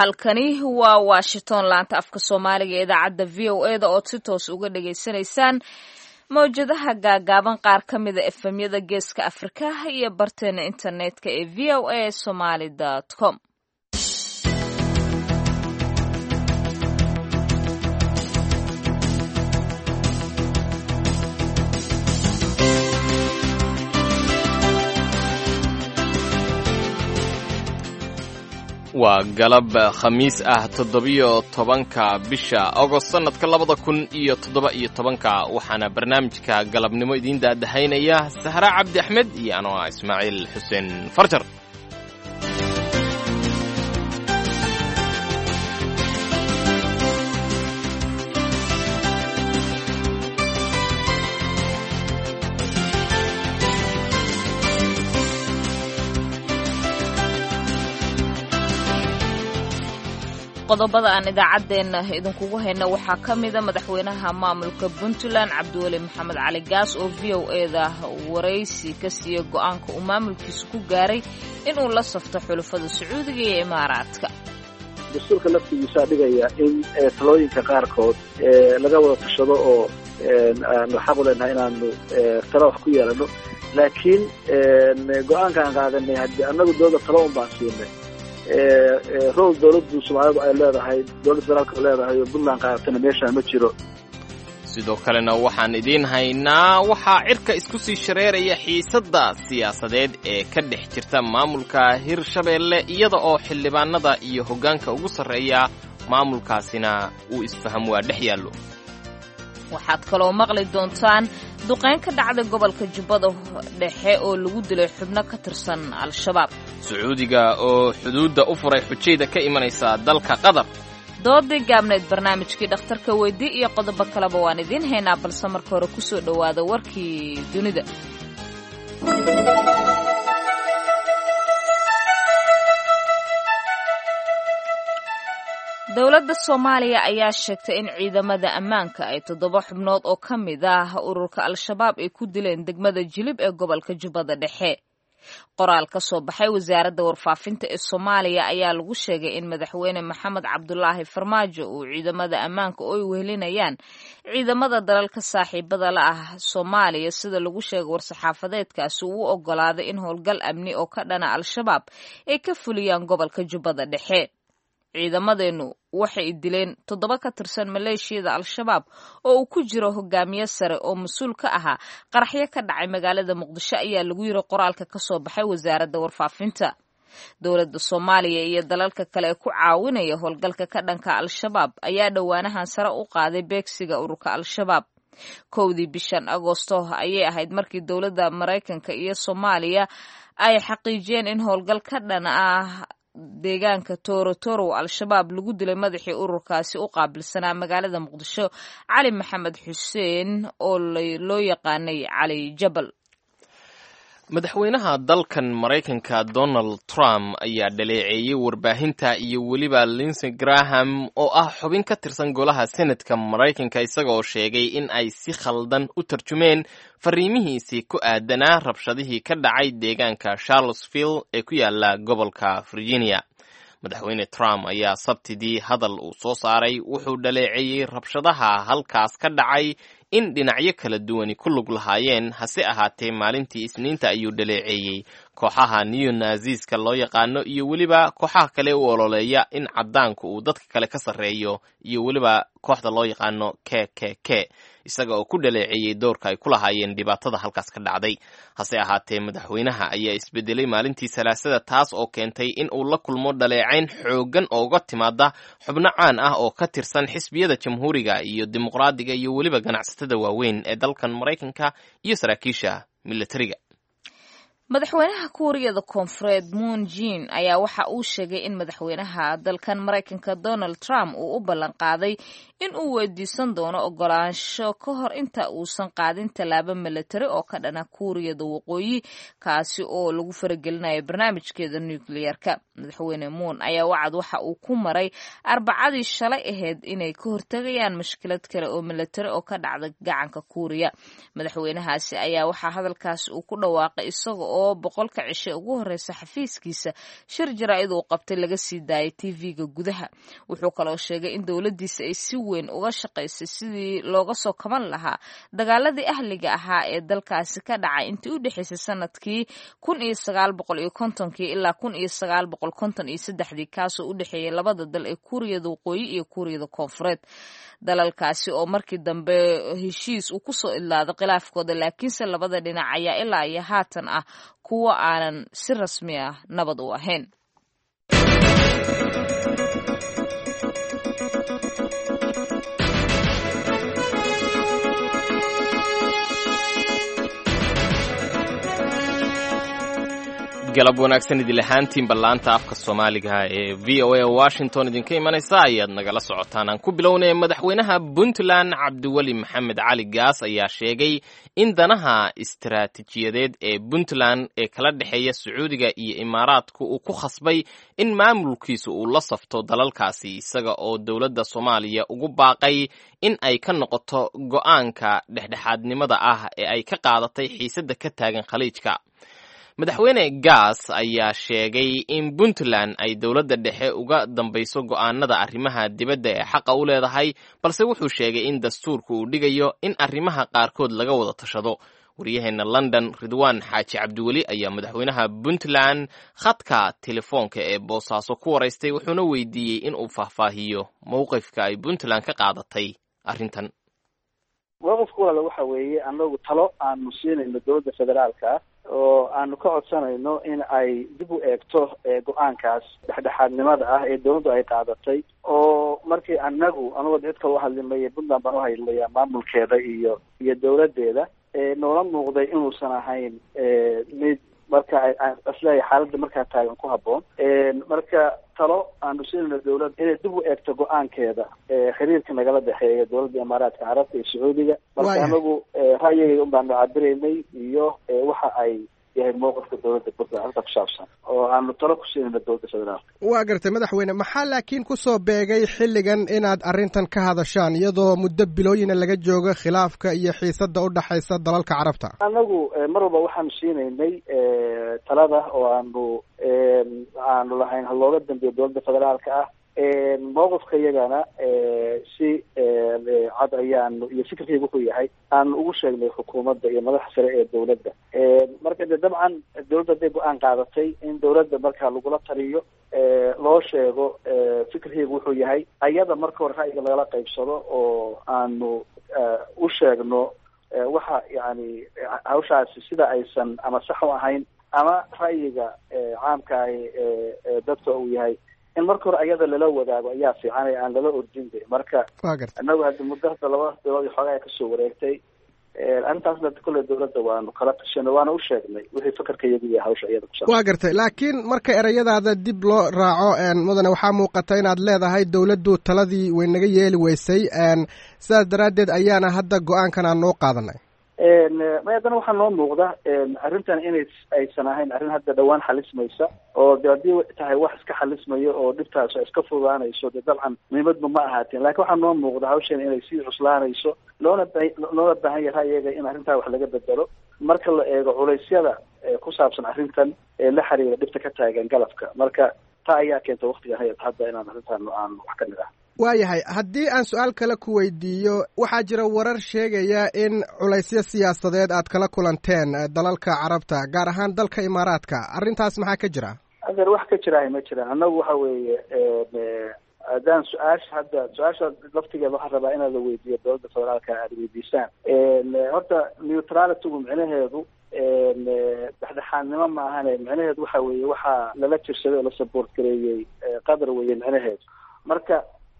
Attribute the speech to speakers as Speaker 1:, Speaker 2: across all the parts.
Speaker 1: halkani waa Washington laanta afka Soomaaliga ee idaacadda VOA-da oo si toos uga dhageysanaysaan mawjadaha gaagaaban qaar ka mid ah efemyada geeska Afrika iyo barteena internetka ee voasomali.com.
Speaker 2: waa galab khamiis ah 17-ka bisha Agost sanadka 2017 waxaana barnaamijka galabnimo idin daadahaynaya Sahra Cabdi Axmed iyo anoo Ismaaciil Xuseen Farjar.
Speaker 1: qodobada aan idaacadeena idinkugu hayna waxaa ka mid ah madaxweynaha maamulka Puntland Cabdiweli Maxamed Cali Gaas oo VOA-da waraysi ka siiyay go'aanka uu maamulkiisu ku gaaray inuu la safto xulafada Sacuudiga iyo Imaaraadka.
Speaker 3: dastuurka laftigiisa dhigaya in talooyinka qaarkood laga wada tashado oo aan xaq u leenahay inaanu talo wax ku yeelano, laakiin go'aankan qaadanay haddii annagu dowladda talo un baan siinay rol dowladdu Soomaalidu ay leedahay, dowladda federaalka leedahay oo Puntland qaadatana meesha ma jiro.
Speaker 2: sidoo kalena waxaan idiin haynaa waxaa cirka isku sii shareeraya xiisadda siyaasadeed ee ka dhex jirta maamulka Hirshabeelle iyada oo xildhibaanada iyo hoggaanka ugu sarreeya maamulkaasina uu isfaham waa dhex yaallo.
Speaker 1: waxaad kaloo maqli doontaan duqeyn ka dhacday gobolka Jubbada Dhexe oo lagu dilay xubno ka tirsan Al-Shabaab.
Speaker 2: Sacuudiga oo xuduudda u furay xujayda ka imanaysa dalka Qatar.
Speaker 1: doodii gaabneed barnaamijkii dhakhtarka weydii iyo qodobo kaleba waan idiin haynaa, balse marka hore ku soo dhowaada warkii dunida. dowladda Soomaaliya ayaa sheegtay in ciidamada ammaanka ay 7 xubnood oo ka mid ah ururka Al-Shabaab ay ku dileen degmada Jilib ee gobolka Jubbada Dhexe. qoraal ka soo baxay wasaaradda warfaafinta ee Soomaaliya ayaa lagu sheegay in madaxweyne Maxamed Cabdulaahi Farmaajo uu ciidamada ammaanka oo ay wehelinayaan ciidamada dalalka saaxiibada la ah Soomaaliya sida lagu sheegay war-saxaafadeedkaasi uu ogolaaday in howlgal amni oo ka dhana Al-Shabaab ay ka fuliyaan gobolka Jubbada Dhexe. ciidamadeenu waxay dileen 7 ka tirsan maleeshiyada Al-Shabaab oo uu ku jiro hogaamiye sare oo mas'uul ka ahaa qaraxyo ka dhacay magaalada Muqdisho ayaa lagu yiri qoraalka ka soo baxay wasaaradda warfaafinta. dowladda Soomaaliya iyo dalalka kale ee ku caawinaya howlgalka ka dhanka Al-Shabaab ayaa dhawaanahan sare u qaaday beegsiga ururka Al-Shabaab. 1 bishan Agoosto ayay ahayd markii dowladda Mareykanka iyo Soomaaliya ay xaqiijiyeen in howlgal ka dhan ah deegaanka Tooro Al-Shabaab lagu dilay madaxii ururkaasi u qaabilsanaa magaalada Muqdisho Cali Maxamed Xuseen oo loo yaqaanay Cali Jabal.
Speaker 2: madaxweynaha dalkan Mareykanka Donald Trump ayaa dhaleeceeyay warbaahinta iyo weliba Lindsey Graham oo ah xubin ka tirsan golaha Senatka Mareykanka isaga oo sheegay in ay si khaldan u tarjumeen fariimihiisii ku aadanaa rabshadihii ka dhacay deegaanka Charlottesville ee ku yaala gobolka Virginia. madaxweyne Trump ayaa Sabtidii hadal uu soo saaray wuxuu dhaleeceeyay rabshadaha halkaas ka dhacay in dhinacyo kala duwani ku lug lahaayeen, hase ahaatee maalintii Isniinta ayuu dhaleeceeyay kooxaha neo-Naziska loo yaqaano iyo weliba kooxaha kale u ololeeya in caddaanku uu dadka kale ka sarreeyo iyo weliba kooxda loo yaqaano KKK isaga oo ku dhaleeceeyay doorka ay ku lahaayeen dhibaatada halkaas ka dhacday. hase ahaatee madaxweynaha ayaa isbedelay maalintii Salaasada taas oo keentay in uu la kulmo dhaleecayn xooggan oo uga timaada xubno caan ah oo ka tirsan xisbiyada Jamhuuriga iyo Dimuqraadiga iyo weliba ganacsatada waaweyn ee dalkan Mareykanka iyo saraakiisha militariga.
Speaker 1: madaxweynaha Kuuriyada Koonfureed Moon Jae-in ayaa waxa uu sheegay in madaxweynaha dalkan Mareykanka Donald Trump uu u ballan qaaday in uu weydiisan doono ogolaansho ka hor inta uusan qaadin tallaabo militari oo ka dhana Kuuriyada Waqooyi kaasi oo lagu faragelinayo barnaamijkeeda nukliyeerka. madaxweyne Moon ayaa wacad waxa uu ku maray Arbacadii shalay ahayd inay ka hortagayaan mushkilad kale oo militari oo ka dhacda gacanka Kuuriya. madaxweynahaasi ayaa waxa hadalkaas uu ku dhawaaqay isaga oo oo 100 cishe ugu horeysa xafiiskiisa shir jaraa'id uu qabtay laga sii daayay TV-ga gudaha. Wuxuu kaloo sheegay in dowladdiisa ay si weyn uga shaqaysay sidii looga soo kaban lahaa dagaaladii ahliga ahaa ee dalkaasi ka dhacay intii u dhexaysay sanadkii 1950 ilaa 1953 kaasoo u dhexeeyay labada dal ee Kuuriyada Waqooyi iyo Kuuriyada Koonfureed. Dalalkaasi oo markii dambe heshiis uu ku soo idlaaday khilaafkooda, laakiinse labada dhinac ayaa ilaa iyo haatan ah kuwa aanan si rasmi ah nabad u ahayn.
Speaker 2: galab wanaagsan idil ahaantiin ballaanta afka Soomaaliga ee VOA Washington idinka imanaysa ayaad nagala socotaan. Aan ku bilownay madaxweynaha Puntland Cabdiweli Maxamed Cali Gaas ayaa sheegay in danaha istiraatiijiyadeed ee Puntland ee kala dhaxeeya Sacuudiga iyo Imaaraadku uu ku khasbay in maamulkiisu uu la safto dalalkaasi, isaga oo dowladda Soomaaliya ugu baaqay in ay ka noqoto go'aanka dhexdhexaadnimada ah ee ay ka qaadatay xiisadda ka taagan khaliijka. madaxweyne Gaas ayaa sheegay in Puntland ay dowladda dhexe uga dambayso go'aanada arrimaha dibadda ee xaqa u leedahay, balse wuxuu sheegay in dastuurku uu dhigayo in arrimaha qaarkood laga wada tashado. wariyaheena London Ridwaan Xaaji Cabdiweli ayaa madaxweynaha Puntland khadka telefoonka ee Boosaaso ku waraystay, wuxuuna weydiiyey in uu faahfaahiyo mowqifka ay Puntland ka qaadatay arrintan.
Speaker 3: mowqifku waxa weeye anagu talo aanu siinayno dowladda federaalka oo aanu ka codsanayno in ay dib u eegto go-aankaas dhexdhexaadnimada ah ee dowladdu ay qaadatay, oo markii anagoo cid kale u hadlimaya Puntland baan u hadlaya maamulkeeda iyo dowladdeeda noola muuqday inuusan ahayn mid marka asleeyahay xaaladda markaa taagan ku habboon. marka talo aanu siinayno dowladda inay dib u eegto go-aankeeda xiriirka nagala dhexeeya dowladda Imaaraadka Carabta iyo Sacuudiga. marka anagu ra'yigayga un baanu cabiraynay iyo waxa ay yahay mowqifka dowladda Puntland halka ku saabsan oo aanu talo ku siinayno dowladda federaalka.
Speaker 4: waa gartay madaxweyne, maxaa laakiin kusoo beegay xilligan inaad arrintan ka hadashaan iyadoo muddo bilooyina laga joogo khilaafka iyo xiisadda u dhaxaysa dalalka carabta? anagu
Speaker 3: mar walba waxaanu siinaynay talada oo aanu lahayn ha looga dambeeyo dowladda federaalka ah. mowqifka iyagana si cad ayaanu iyo fikirkaygu wuxuu yahay aanu ugu sheegnay xukuumadda iyo madaxa sare ee dowladda. marka de dabcan dowladda hadday go-aan qaadatay in dowladda markaa lagula taliyo loo sheego fikirkaygu wuxuu yahay ayada marka hore ra'yiga lagala qaybsado oo aanu u sheegno waxa yani hawshaasi sida aysan ama sax u ahayn ama ra'yiga caamka dadka uu yahay in marka hore ayada lala wadaago ayaa fiican ee aan lala ordin. marka anagu hadda muddo hadda 2 bilood iyo xoogaa kasoo wareegtay arrintaasna kolley dowladda waanu kala tashanay waana u sheegnay wixii fikirka iyagu iyo hawsha iyada ku saabsan.
Speaker 4: waa gartay, laakiin marka erayadaada dib loo raaco mudane waxaa muuqata inaad leedahay dowladdu taladii way naga yeeli weysay, sidaas daraaddeed ayaana hadda go-aankan aan noo qaadanay.
Speaker 3: may haddana waxaa noo muuqda arrintan aysan ahayn arrin hadda dhawaan xalismaysa oo de haddii tahay wax iska xalismayo oo dhibtaas iska fudaanayso de dabcan muhiimadba ma ahaateen, laakiin waxaa noo muuqda hawshan inay sii cuslaanayso loona baahan yahay iyaga in arrintaa wax laga bedelo marka la eego culeysyada ku saabsan arrintan la xiriira dhibta ka taagan galabka. marka taa ayaa keenta waqtiga hadda inaan arrintan aan wax ka nidhaah.
Speaker 4: waayahay, haddii aan su-aal kale ku weydiiyo, waxaa jira warar sheegaya in culaysyo siyaasadeed aad kala kulanteen dalalka carabta, gaar ahaan dalka Imaaraadka. arrintaas maxaa ka jira?
Speaker 3: adeer wax ka jira ma jiraan. annagu waxa weeye haddaan su-aasha laftigeeda waxaan rabaa inaad la weydiiyo dowladda federaalka aada weydiisaan. horta neutralitygu micnaheedu dhexdhexaadnimo ma ahane micnaheedu waxa weeye waxaa lala jirsaday oo la support gareeyey qadar weeye micnaheedu. marka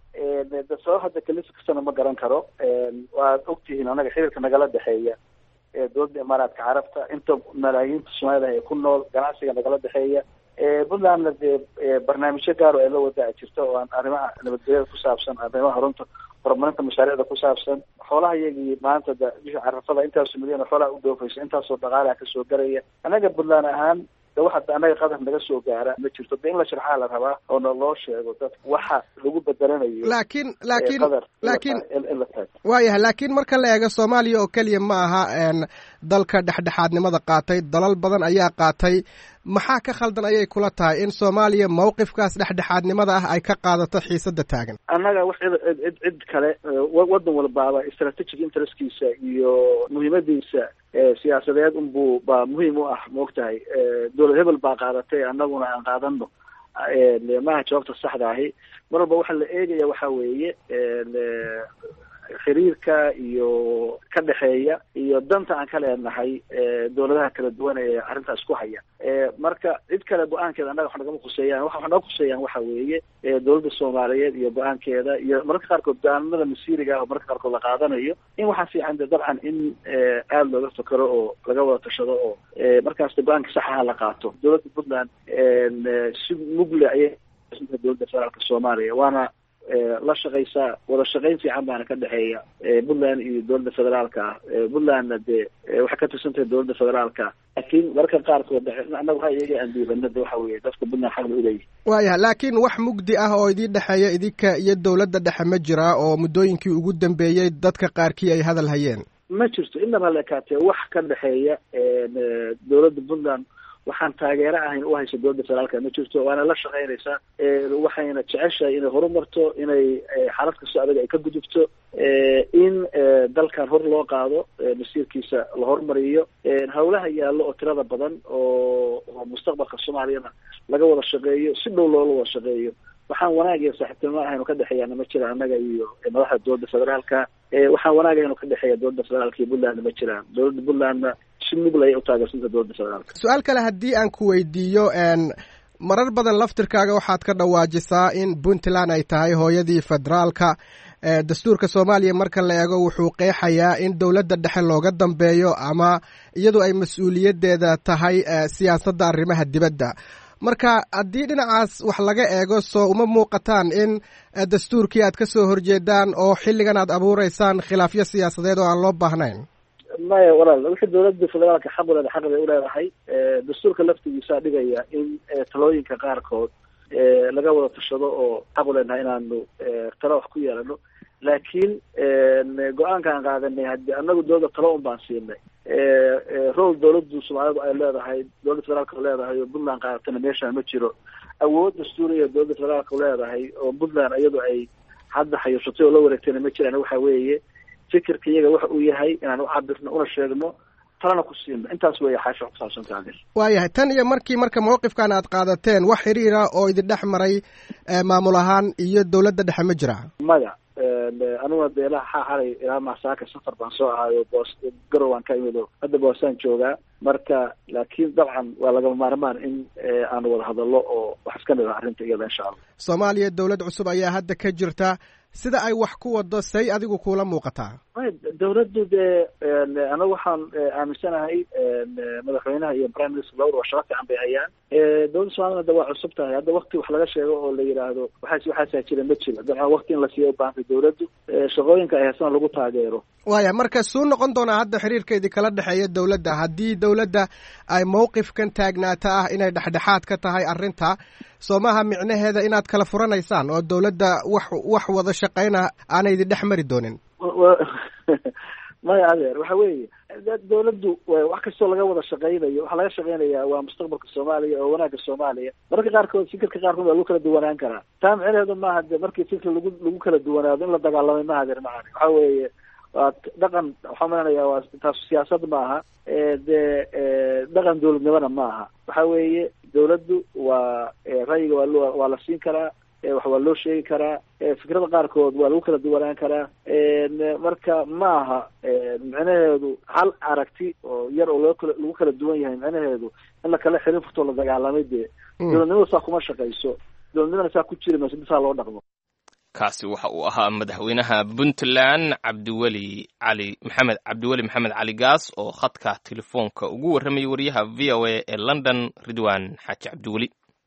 Speaker 3: sabab hadda kalisi kastana ma garan karo. waad ogtihiin anaga xiriirka nagala dhexeeya dowladda Imaaraadka Carabta, inta malaayiinta Soomaalida ay ku nool, ganacsiga nagala dhexeeya. Puntlandna dee barnaamijyo gaar oo ay la wadaa jirta oo aan arrimaha nabadgelyada ku saabsan, arrimaha horumarinta mashaariicda ku saabsan. xoolaha iyagii maanta bisha carafada intaasoo milyan xoolaha u dhoofaysa, intaasoo dhaqaalaha kasoo garaya. anaga Puntland ahaan waxa anaga qadar naga soo gaara ma jirto. in la sharxaa la rabaa oo loo sheego dad waxa lagu bedelanayo. laakiin waayahay, laakiin marka la eego Soomaaliya oo keliya ma aha
Speaker 4: dalka dhexdhexaadnimada qaatay dalal badan ayaa qaatay maxaa ka khaldan ayay kula tahay in soomaaliya mawqifkaas dhexdhexaadnimada ah ay ka qaadato xiisada taagan
Speaker 3: annaga wax cid kale waddan walbaaba strategic interestkiisa iyo muhiimadiisa siyaasadeed unbuu baa muhiim u ah maogtahay dowlad hebel baa qaadatay annaguna aan qaadano maaha jawaabta saxda ahi mar walba waxaa la eegaya waxa weeye xiriirka iyo ka dhexeeya iyo danta aan ka leenahay dowladaha kala duwan ee arrintaas ku haya marka cid kale go-aankeeda annaga wax nagama khuseeyaan waxa naga khuseeyaan waxa weeye dowladda soomaaliyeed iyo go-aankeeda iyo mararka qaarkood go-aanada masiiriga ah oo mararka qaarkood la qaadanayo in waxaa fiican de dabcan in aada looga fakero oo laga wada tashado oo markaas de go-aanka saxaha la qaato dowladda puntland si mugle ayay dowladda federaalka soomaaliya waana la shaqaysaa wada shaqayn fiican baana ka dhexeeya puntland iyo dowladda federaalka ah puntlandna dee waxay ka tirsan tahay dowladda federaalka laakiin mararka qaarkood annaga waxaa iyaga aan diibanada waxa weeye dadka puntland xaq bay uleeyihin
Speaker 4: waayaha laakiin wax mugdi ah oo idin dhexeeya idinka iyo dowladda dhexe ma jira oo muddooyinkii ugu dambeeyey dadka qaarkii ay hadal hayeen
Speaker 3: ma jirto inaba la ekaatee wax ka dhexeeya dowladda puntland waxaan taageero ahayn u haysa dowladda federaalka ma jirto waana la shaqaynaysaa waxayna jeceshahay inay horumarto inay xaalad kasto adag ay ka gudubto in dalkan hor loo qaado masiirkiisa la horumariyo hawlaha yaallo oo tirada badan oo mustaqbalka soomaaliyana laga wada shaqeeyo si dhow loola wada shaqeeyo waxaan wanaag iyo saaxiibtinimo ahaynu ka dhexeeyaana ma jira annaga iyo madaxda dowladda federaalka waxaan wanaag ahaynu ka dhexeeya dowladda federaalka iyo puntlandna ma jiraan dowladda puntlandna si mugla ay u taageersanta dowladda federaalka
Speaker 4: su-aal kale haddii aan ku weydiiyo marar badan laftirkaaga waxaad ka dhawaajisaa in puntland ay tahay hooyadii federaalka dastuurka soomaaliya marka la eego wuxuu qeexayaa in dowladda dhexe looga dambeeyo ama iyadu ay mas-uuliyaddeeda tahay siyaasadda arrimaha dibadda marka haddii dhinacaas wax laga eego soo uma muuqataan in dastuurkii aad ka soo horjeedaan oo xilligan aad abuureysaan khilaafyo siyaasadeed oo aan loo baahnayn
Speaker 3: maya walaal wixii dowladda federaalka xaq u leedahay xaq bay uleedahay dastuurka laftigiisaa dhigaya in talooyinka qaarkood laga wada tashado oo xaq u leenahay inaanu talo wax ku yeelano laakiin go-aankaan qaadanay haddii annagu dowladda talo un baan siinay rol dowladdu soomaalidu ay leedahay dowladda federaalka leedahay oo puntland qaadatana meeshaan ma jiro awood dastuuriya dowladda federaalka leedahay oo puntland iyadu ay hadda xayuushatay oo la wareegtayna ma jiraan waxa weeye fikirka iyaga waxa uu yahay inaan u cabirno una sheegno talana ku siino intaas weeye xaasha ku saabsan tahay
Speaker 4: waayahay tan iyo marka mawqifkan aad qaadateen wax xiriira oo idin dhex maray maamul ahaan iyo dowladda dhexe ma jira
Speaker 3: maya anuga de ilaa xalay ilaa masaaka safar baan soo ahaayo garow aan ka imido hadda boosaan joogaa marka laakiin dabcan waa lagama maarmaan in aan wada hadallo oo wax iska nida arrinta iyada insha allah
Speaker 4: soomaaliya dowlad cusub ayaa hadda ka jirta sida ay wax ku wado say adigu kuula muuqataa
Speaker 3: dowladdu dee anagu waxaan aaminsanahay madaxweynaha iyo prime minister lawada waa shaqo fiican bay hayaan dowladda soomaaliyana de waa cusub tahay hadda wakti wax laga sheego oo la yidhaahdo waxaasaa jira ma jiro dabcan wakti in la siiya ubaahantay dowladdu shaqooyinka ay haysana lagu taageero
Speaker 4: waaya marka suu noqon doonaa hadda xiriirkeedii kala dhexeeya dowladda haddii dowladda ay mawqifkan taagnaata ah inay dhexdhexaad ka tahay arrinta soo maaha micnaheeda inaad kala furanaysaan oo dowladda wax wada shaqayna aanay idin dhex mari doonin
Speaker 3: maya adeer waxa weeye dowladdu wax kastoo laga wada shaqaynayo waxaa laga shaqaynayaa waa mustaqbalka soomaaliya oo wanaagga soomaaliya mararka qaarkood fikirka qaarkood waa lagu kala duwanaan karaa taa micnaheedu maaha de markii fikir lagu kala duwanaado in la dagaalamay maaha adeer macani waxa weeye waa dhaqan waxaa malanaya waa taas siyaasad maaha dee dhaqan dowladnimona maaha waxa weeye dowladdu waa ra'yiga waa la siin karaa wax waa loo sheegi karaa fikrada qaarkood waa lagu kala duwanaan karaa marka maaha micnaheedu hal aragti oo yar oo lagu kala duwan yahay micnaheedu in lakala xirin furtoo la dagaalamay dee dowladnimada saa kuma shaqayso dowladnimana saa ku jiri mayso bisaa loo dhaqmo
Speaker 2: kaasi waxa uu ahaa madaxweynaha puntland cabdiweli maxamed cali gaas oo khadka telefoonka ugu warramayay wariyaha v o a ee london ridwan xaaji cabdiweli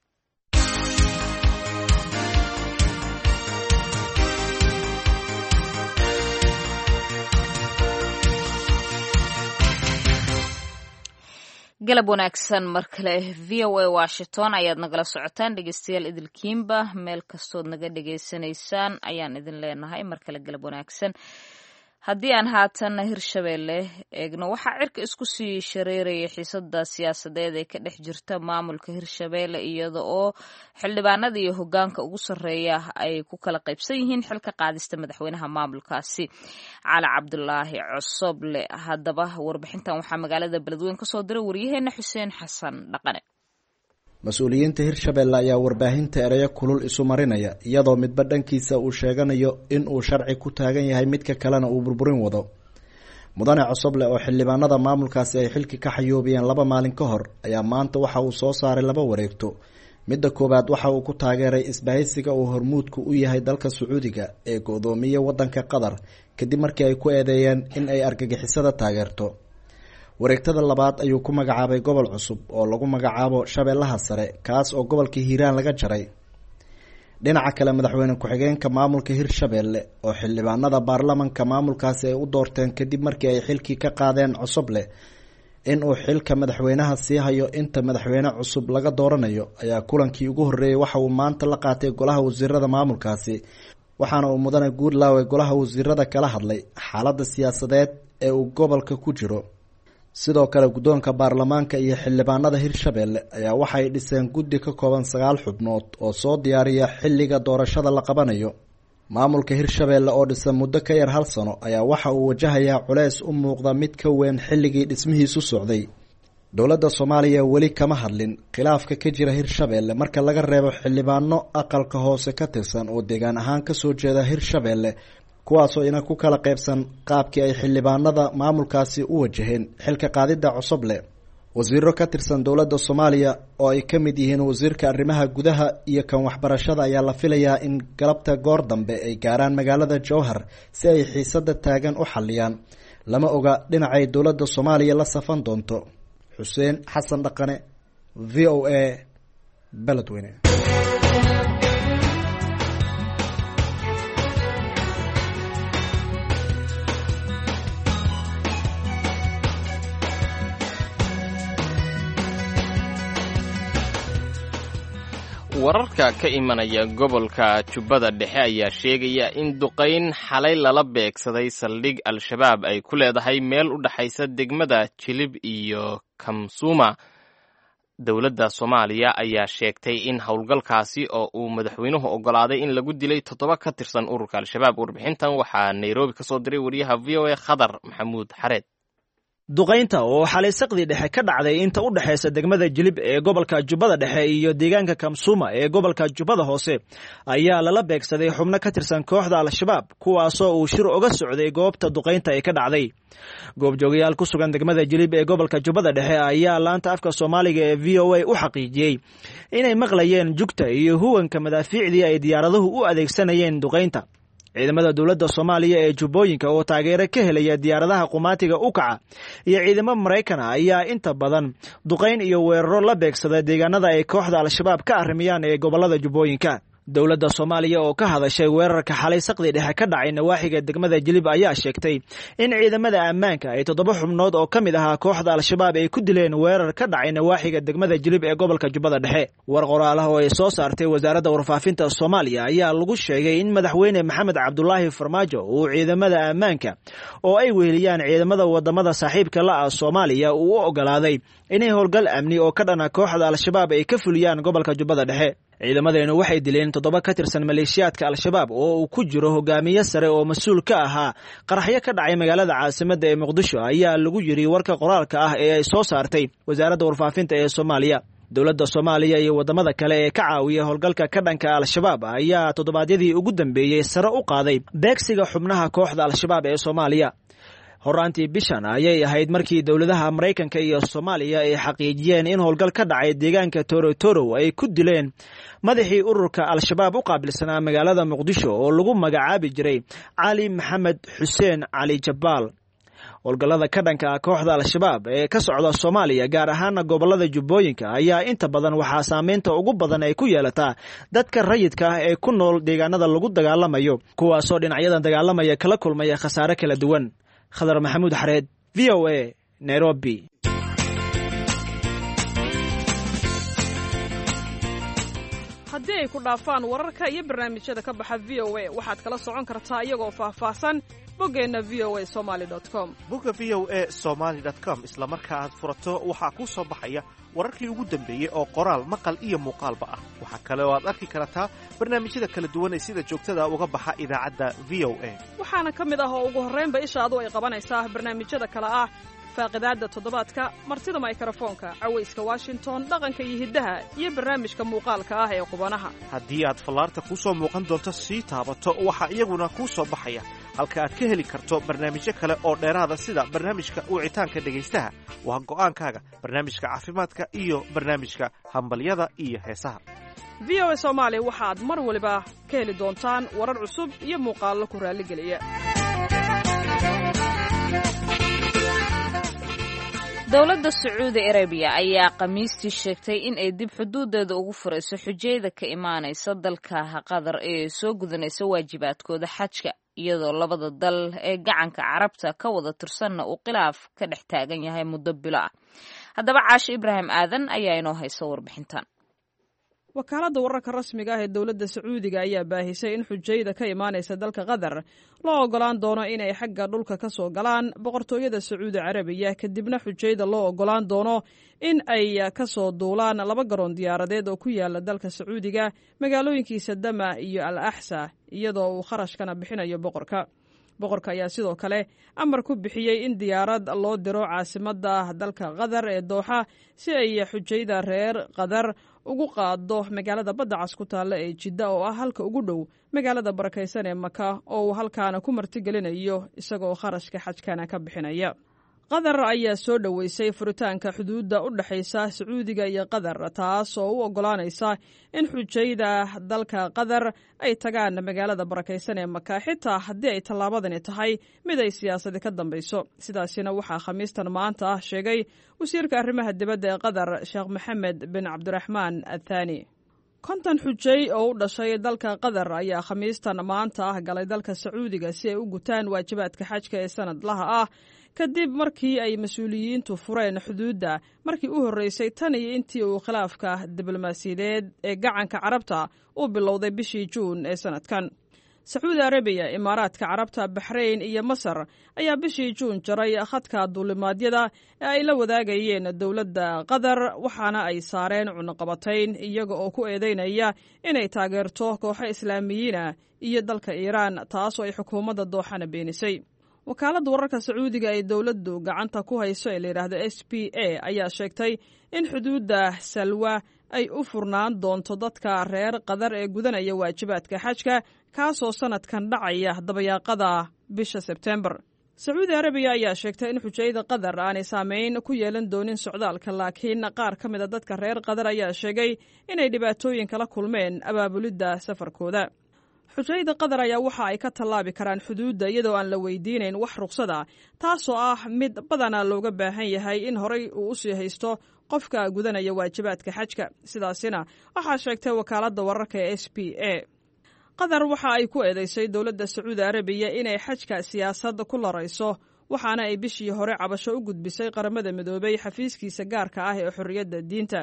Speaker 1: galab wanaagsan mar kale v o a washington ayaad nagala socotaan dhegeystayaal idilkiinba meel kastood naga dhegaysanaysaan ayaan idin leenahay mar kale galab wanaagsan haddii aan haatan hirshabeelle eegno waxaa cirka isku sii shareeraya xiisada siyaasadeed ee ka dhex jirta maamulka hirshabeelle iyada oo xildhibaanada iyo hogaanka ugu sarreeya ay ku kala qaybsan yihiin xilka qaadista madaxweynaha maamulkaasi cali cabdulaahi cosoble. haddaba warbixintan waxaa magaalada beledweyne kasoo diray waryaheena xuseen xasan dhaqane.
Speaker 5: mas-uuliyiinta hirshabeelle ayaa warbaahinta ereyo kulul isu marinaya iyadoo midba dhankiisa uu sheeganayo in uu sharci ku taagan yahay midka kalena uu burburin wado. mudane cosoble oo xildhibaanada maamulkaasi ay xilki ka xayoobiyeen 2 maalin ka hor ayaa maanta waxa uu soo saaray 2 wareegto. midda koowaad waxa uu ku taageeray isbahaysiga uu hormuudku u yahay dalka Sacuudiga ee go'doomiye wadanka Qatar kadib markii ay ku eedeeyeen in ay argagixisada taageerto. wareegtada labaad ayuu ku magacaabay gobol cusub oo lagu magacaabo Shabeellaha Sare kaas oo gobolka Hiiraan laga jaray. dhinaca kale madaxweyne ku-xigeenka maamulka Hirshabeelle oo xildhibaanada baarlamaanka maamulkaasi ay u doorteen kadib markii ay xilkii ka qaadeen Cosoble in uu xilka madaxweynaha sii hayo inta madaxweyne cusub laga dooranayo ayaa kulankii ugu horeeyay waxa uu maanta la qaatay golaha wasiirada maamulkaasi waxaana uu mudane Guudlaawe golaha wasiirada kala hadlay xaaladda siyaasadeed ee uu gobolka ku jiro. sidoo kale guddoonka baarlamaanka iyo xildhibaanada Hirshabeelle ayaa waxay dhiseen guddi ka kooban 9 xubnood oo soo diyaariya xilliga doorashada la qabanayo. maamulka Hirshabeelle oo dhisan muddo ka yar 1 sano ayaa waxa uu wajahayaa culeys u muuqda mid ka weyn xilligii dhismihiisu socday. dowladda Soomaaliya weli kama hadlin khilaafka ka jira Hirshabeelle marka laga reebo xildhibaano aqalka hoose ka tirsan oo deegaan ahaan ka soo jeeda Hirshabeelle kuwaasoo ina ku kala qaybsan qaabkii ay xildhibaanada maamulkaasi u wajaheen xilka qaadida Cosoble. wasiiro ka tirsan dowladda Soomaaliya oo ay ka mid yihiin wasiirka arrimaha gudaha iyo kan waxbarashada ayaa la filayaa in galabta goor dambe ay gaaraan magaalada Jowhar si ay xiisada taagan u xaliyaan. lama oga dhinacay dowladda Soomaaliya la safan doonto. xuseen xasan dhaqane VOA Beledweyne.
Speaker 2: wararka ka imanaya gobolka Jubbada Dhexe ayaa sheegaya in duqeyn xalay lala beegsaday saldhig al-shabaab ay ku leedahay meel u dhaxaysa degmada Jilib iyo Kamsuma. dowladda Soomaaliya ayaa sheegtay in howlgalkaasi oo uu madaxweynuhu ogolaaday in lagu dilay 7 ka tirsan ururka al-shabaab. warbixintan waxaa Nairobi ka soo diray wariyaha VOA Khadar Maxamuud Xareed.
Speaker 6: duqaynta oo xalay saqdi dhexe ka dhacday inta u dhaxaysa degmada Jilib ee gobolka Jubbada Dhexe iyo deegaanka Kamsuma ee gobolka Jubbada Hoose ayaa lala beegsaday xubno ka tirsan kooxda al-shabaab kuwaasoo uu shir uga socday goobta duqaynta ay ka dhacday. goobjoogayaal ku sugan degmada Jilib ee gobolka Jubbada Dhexe ayaa laanta afka Soomaaliga ee VOA u xaqiijiyay inay maqlayeen jugta iyo huwanka madaafiicdii ay diyaaraduhu u adeegsanayeen duqaynta. ciidamada dowladda Soomaaliya ee Jubbooyinka oo taageero ka helaya diyaaradaha qumaatiga u kaca iyo ciidamada Mareykanka ayaa inta badan duqayn iyo weeraro la beegsada deegaanada ay kooxda al-shabaab ka arrimiyaan ee gobolada Jubbooyinka. dowladda Soomaaliya oo ka hadashay weerarka xalay saqdi dhexe ka dhacay nawaaxiga degmada Jilib ayaa sheegtay in ciidamada ammaanka ay 7 xubnood oo kamid ahaa kooxda al-shabaab ay ku dileen weerar ka dhacay nawaaxiga degmada Jilib ee gobolka Jubbada Dhexe. war qoraalaha oo ay soo saartay wasaaradda warfaafinta Soomaaliya ayaa lagu sheegay in madaxweyne Maxamed Cabdullaahi Farmaajo uu ciidamada ammaanka oo ay weheliyaan ciidamada wadamada saaxiibka la ah Soomaaliya uu u ogolaaday inay howlgal amni oo ka dhana kooxda al-shabaab ay ka fuliyaan gobolka Jubbada Dhexe. ciidamadeenu waxay dileen 7 ka tirsan maleeshiyaadka al-shabaab oo uu ku jiro hogaamiye sare oo mas'uul ka ahaa qaraxyo ka dhacay magaalada caasimadda ee Muqdisho ayaa lagu yiri warka qoraalka ah ee ay soo saartay wasaaradda warfaafinta ee Soomaaliya. dowladda Soomaaliya iyo wadamada kale ee ka caawiya howlgalka ka dhanka al-shabaab ayaa toddobaadyadii ugu dambeeyay sare u qaaday beegsiga xubnaha kooxda al-shabaab ee Soomaaliya. horaantii bishan ayay ahayd markii dowladaha Mareykanka iyo Soomaaliya ay xaqiijiyeen in howlgal ka dhacay deegaanka Torotoro ay ku dileen madaxii ururka al-shabaab u qaabilsanaa magaalada Muqdisho oo lagu magacaabi jiray Cali Maxamed Xuseen Cali Jabbaal. howlgallada ka dhanka kooxda al-shabaab ee ka socda Soomaaliya gaar ahaan gobolada Jubbooyinka ayaa inta badan waxaa saameynta ugu badan ay ku yeelataa dadka rayidka ah ee ku nool deegaanada lagu dagaalamayo kuwaasoo dhinacyada dagaalamaya kala kulmaya khasaare kala duwan. Khadar Maxamuud Xareed VOA Nairobi.
Speaker 7: haddii ay ku dhaafaan wararka iyo barnaamijyada ka baxa v o a waxaad kala socon kartaa iyagoo faahfaahsan boggeenna v o a somaly com
Speaker 8: bogga v o a somaly com isla marka aad furato waxaa kuu soo baxaya wararkii ugu dambeeyey oo qoraal maqal iyo muuqaalba ah. waxaa kale oo aad arki kartaa barnaamijyada kala duwan ee sida joogtada uga baxa idaacadda v o a
Speaker 7: waxaana ka mid ah oo ugu horraynba ishaadu ay qabanaysaa barnaamijyada kale ah faaqidaadda toddobaadka, martida mikrofoonka, cawayska washington, dhaqanka iyo hiddaha, iyo barnaamijka muuqaalka ah ee qubanaha.
Speaker 8: haddii aad fallaarta kuu soo muuqan doonto sii taabato waxaa iyaguna kuu soo baxaya halka aad ka heli karto barnaamijyo kale oo dheeraada sida barnaamijka wicitaanka dhegaystaha, waa go'aankaaga, barnaamijka caafimaadka iyo barnaamijka hambalyada iyo heesaha.
Speaker 7: v o a soomaali waxaad mar waliba ka heli doontaan warar cusub iyo muuqaallo ku raalligeliya.
Speaker 1: dowladda sacuudi arabiya ayaa khamiistii sheegtay in ay dib xuduudeeda ugu furayso xujayda ka imaanaysa dalka qatar ee soo gudanaysa waajibaadkooda xajka, iyadoo labada dal ee gacanka carabta ka wada tirsanna uu khilaaf ka dhex taagan yahay muddo bilo ah. haddaba caashe ibraahim aadan ayaa inoo haysa warbixintan.
Speaker 7: wakaaladda wararka rasmiga ah ee dowladda sacuudiga ayaa baahisay in xujayda ka imaanaysa dalka qatar loo ogolaan doono inay xagga dhulka ka soo galaan boqortooyada sacuudi carabiya, kadibna xujayda loo ogolaan doono in ay ka soo duulaan 2 garoon diyaaradeed oo ku yaala dalka sacuudiga, magaalooyinkiisa dama iyo al axsa, iyadoo uu kharashkana bixinayo boqorka ayaa sidoo kale amar ku bixiyey in diyaarad loo diro caasimadda dalka qatar ee dooxa si ay xujayda reer qatar ugu qaado magaalada badda cas ku taalla ee jidda oo ah halka ugu dhow magaalada barakaysan ee maka, oo uu halkaana ku martigelinayo isagoo kharashka xajkana ka bixinaya. qatar ayaa soo dhoweysay furitaanka xuduudda u dhexaysa sacuudiga iyo qatar, taas oo u oggolaanaysa in xujayda dalka qatar ay tagaan magaalada barakaysan ee maka, xitaa haddii ay tallaabadani tahay mid ay siyaasadi ka dambayso. sidaasina waxaa khamiistan maanta ah sheegay wasiirka arrimaha dibadda ee qatar sheekh maxamed bin cabdiraxmaan athani. 50 xujay oo u dhashay dalka qatar ayaa khamiistan maanta ah galay dalka sacuudiga si ay u gutaan waajibaadka xajka ee sanadlaha ah, kadib markii ay mas-uuliyiintu fureen xuduudda markii u horreysay tan iyo intii uu khilaafka diblomaasiyadeed ee gacanka carabta uu bilowday bishii juun ee sanadkan. sacuudi arabiya, imaaraadka carabta, baxrayn iyo masar ayaa bishii juun jaray khadka duulimaadyada ee ay la wadaagayeen dowladda qatar, waxaana ay saareen cunaqabatayn iyaga oo ku eedeynaya inay taageerto kooxo islaamiyiina iyo dalka iiraan, taas oo ay xukuumadda dooxana beenisay. wakaaladda wararka sacuudiga ee dowladdu gacanta ku hayso ee layidhaahdo SPA ayaa sheegtay in xuduudda salwa ay u furnaan doonto dadka reer qatar ee gudanaya waajibaadka xajka, kaasoo sanadkan dhacaya dabayaaqada bisha Sebtembar. sacuudi arabiya ayaa sheegtay in xujayda qatar aanay saameyn ku yeelan doonin socdaalka, laakiin qaar ka mida dadka reer qatar ayaa sheegay inay dhibaatooyin kala kulmeen abaabulidda safarkooda. xujayda qatar ayaa waxa ay ka tallaabi karaan xuduudda iyadoo aan la weydiinayn wax ruqsada, taasoo ah mid badanaa looga baahan yahay in horay uu u sii haysto qofka gudanaya waajibaadka xajka. sidaasina waxaa sheegtay wakaaladda wararka ee SPA. qatar waxa ay ku eedeysay dowladda sacuudi arabiya inay xajka siyaasad ku larayso, waxaana ay bishii hore cabasho u gudbisay qaramada midoobay xafiiskiisa gaarka ah ee xorriyadda diinta.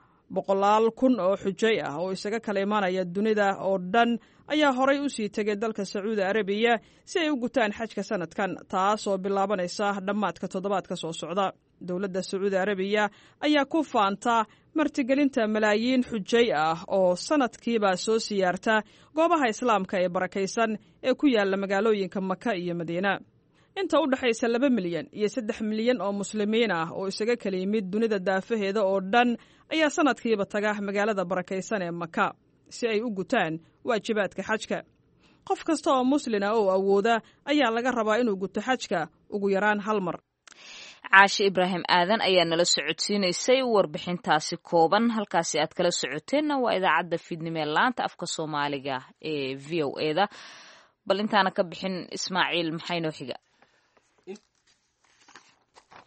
Speaker 7: 100,000 oo xujay ah oo isaga kala imaanaya dunida oo dhan ayaa horay u sii tegay dalka sacuudi arabiya si ay u gutaan xajka sanadkan, taasoo bilaabanaysa dhammaadka toddobaadka soo socda. dowladda sacuudi arabiya ayaa ku faanta martigelinta malaayiin xujay ah oo sanadkiiba soo siyaarta goobaha islaamka ee barakaysan ee ku yaala magaalooyinka maka iyo madiina. inta u dhaxaysa 2 milyan iyo 3 milyan oo muslimiin ah oo isaga kala yimid dunida daafaheeda oo dhan ayaa sanadkiiba taga magaalada barakaysan ee maka si ay u gutaan waajibaadka xajka. qof kasta oo muslina oo awooda ayaa laga rabaa inuu guto xajka ugu yaraan 1 mar.
Speaker 1: caashe ibraahim aadan ayaa nala socodsiinaysay warbixintaasi kooban. halkaasi aad kala socoteenna waa idaacadda fiidnimo ee laanta afka soomaaliga ee v o a da. bal intaana ka bixin ismaaciil maxay noo xiga?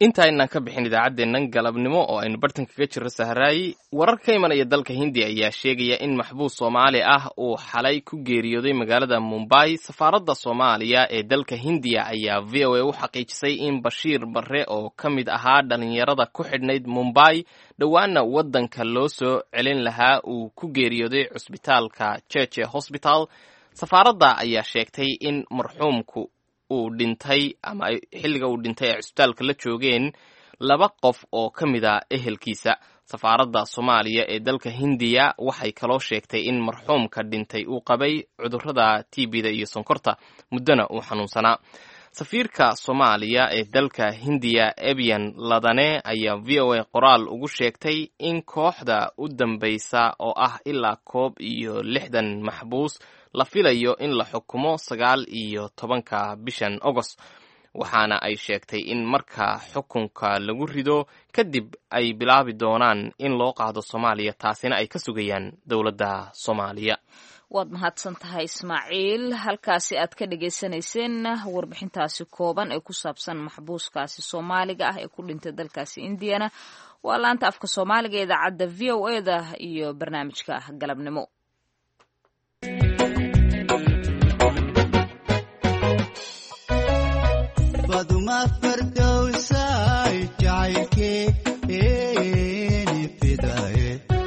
Speaker 2: intaaynan ka bixin idaacaddeennan galabnimo oo aynu bartan kaga jirro sahraayi warar ka imanaya dalka hindiya ayaa sheegaya in maxbuus soomaali ah uu xalay ku geeriyooday magaalada mumbai. safaaradda soomaaliya ee dalka hindiya ayaa v o a u xaqiijisay in bashiir barre oo ka mid ahaa dhallinyarada ku xidhnayd mumbai dhowaana waddanka loo soo celin lahaa uu ku geeriyooday cusbitaalka jeje hosbital. safaaradda ayaa sheegtay in marxuumku uu dhintay ama xilliga uu dhintay ay cusbitaalka la joogeen 2 qof oo ka mid a ehelkiisa. safaaradda soomaaliya ee dalka hindiya waxay kaloo sheegtay in marxuumka dhintay uu qabay cudurrada TB-da iyo sonkorta muddana uu xanuunsanaa. safiirka soomaaliya ee dalka hindiya ebyan ladane ayaa v o a qoraal ugu sheegtay in kooxda u dambaysa oo ah ilaa 61 maxbuus la filayo in la xukumo 19 bishan August, waxaana ay sheegtay in marka xukunka lagu rido kadib ay bilaabi doonaan in loo qaado Soomaaliya, taasina ay ka sugayaan dowladda Soomaaliya.
Speaker 1: waad mahadsan tahay Ismaaciil. halkaasi aad ka dhageysanayseen warbixintaasi kooban ee ku saabsan maxbuuskaasi Soomaaliga ah ee ku dhintay dalkaasi Indiana. waa laanta afka Soomaaliga ee idaacadda VOA-da iyo barnaamijka galabnimo.
Speaker 9: baduma fardowsay jacaylkeeni fidaye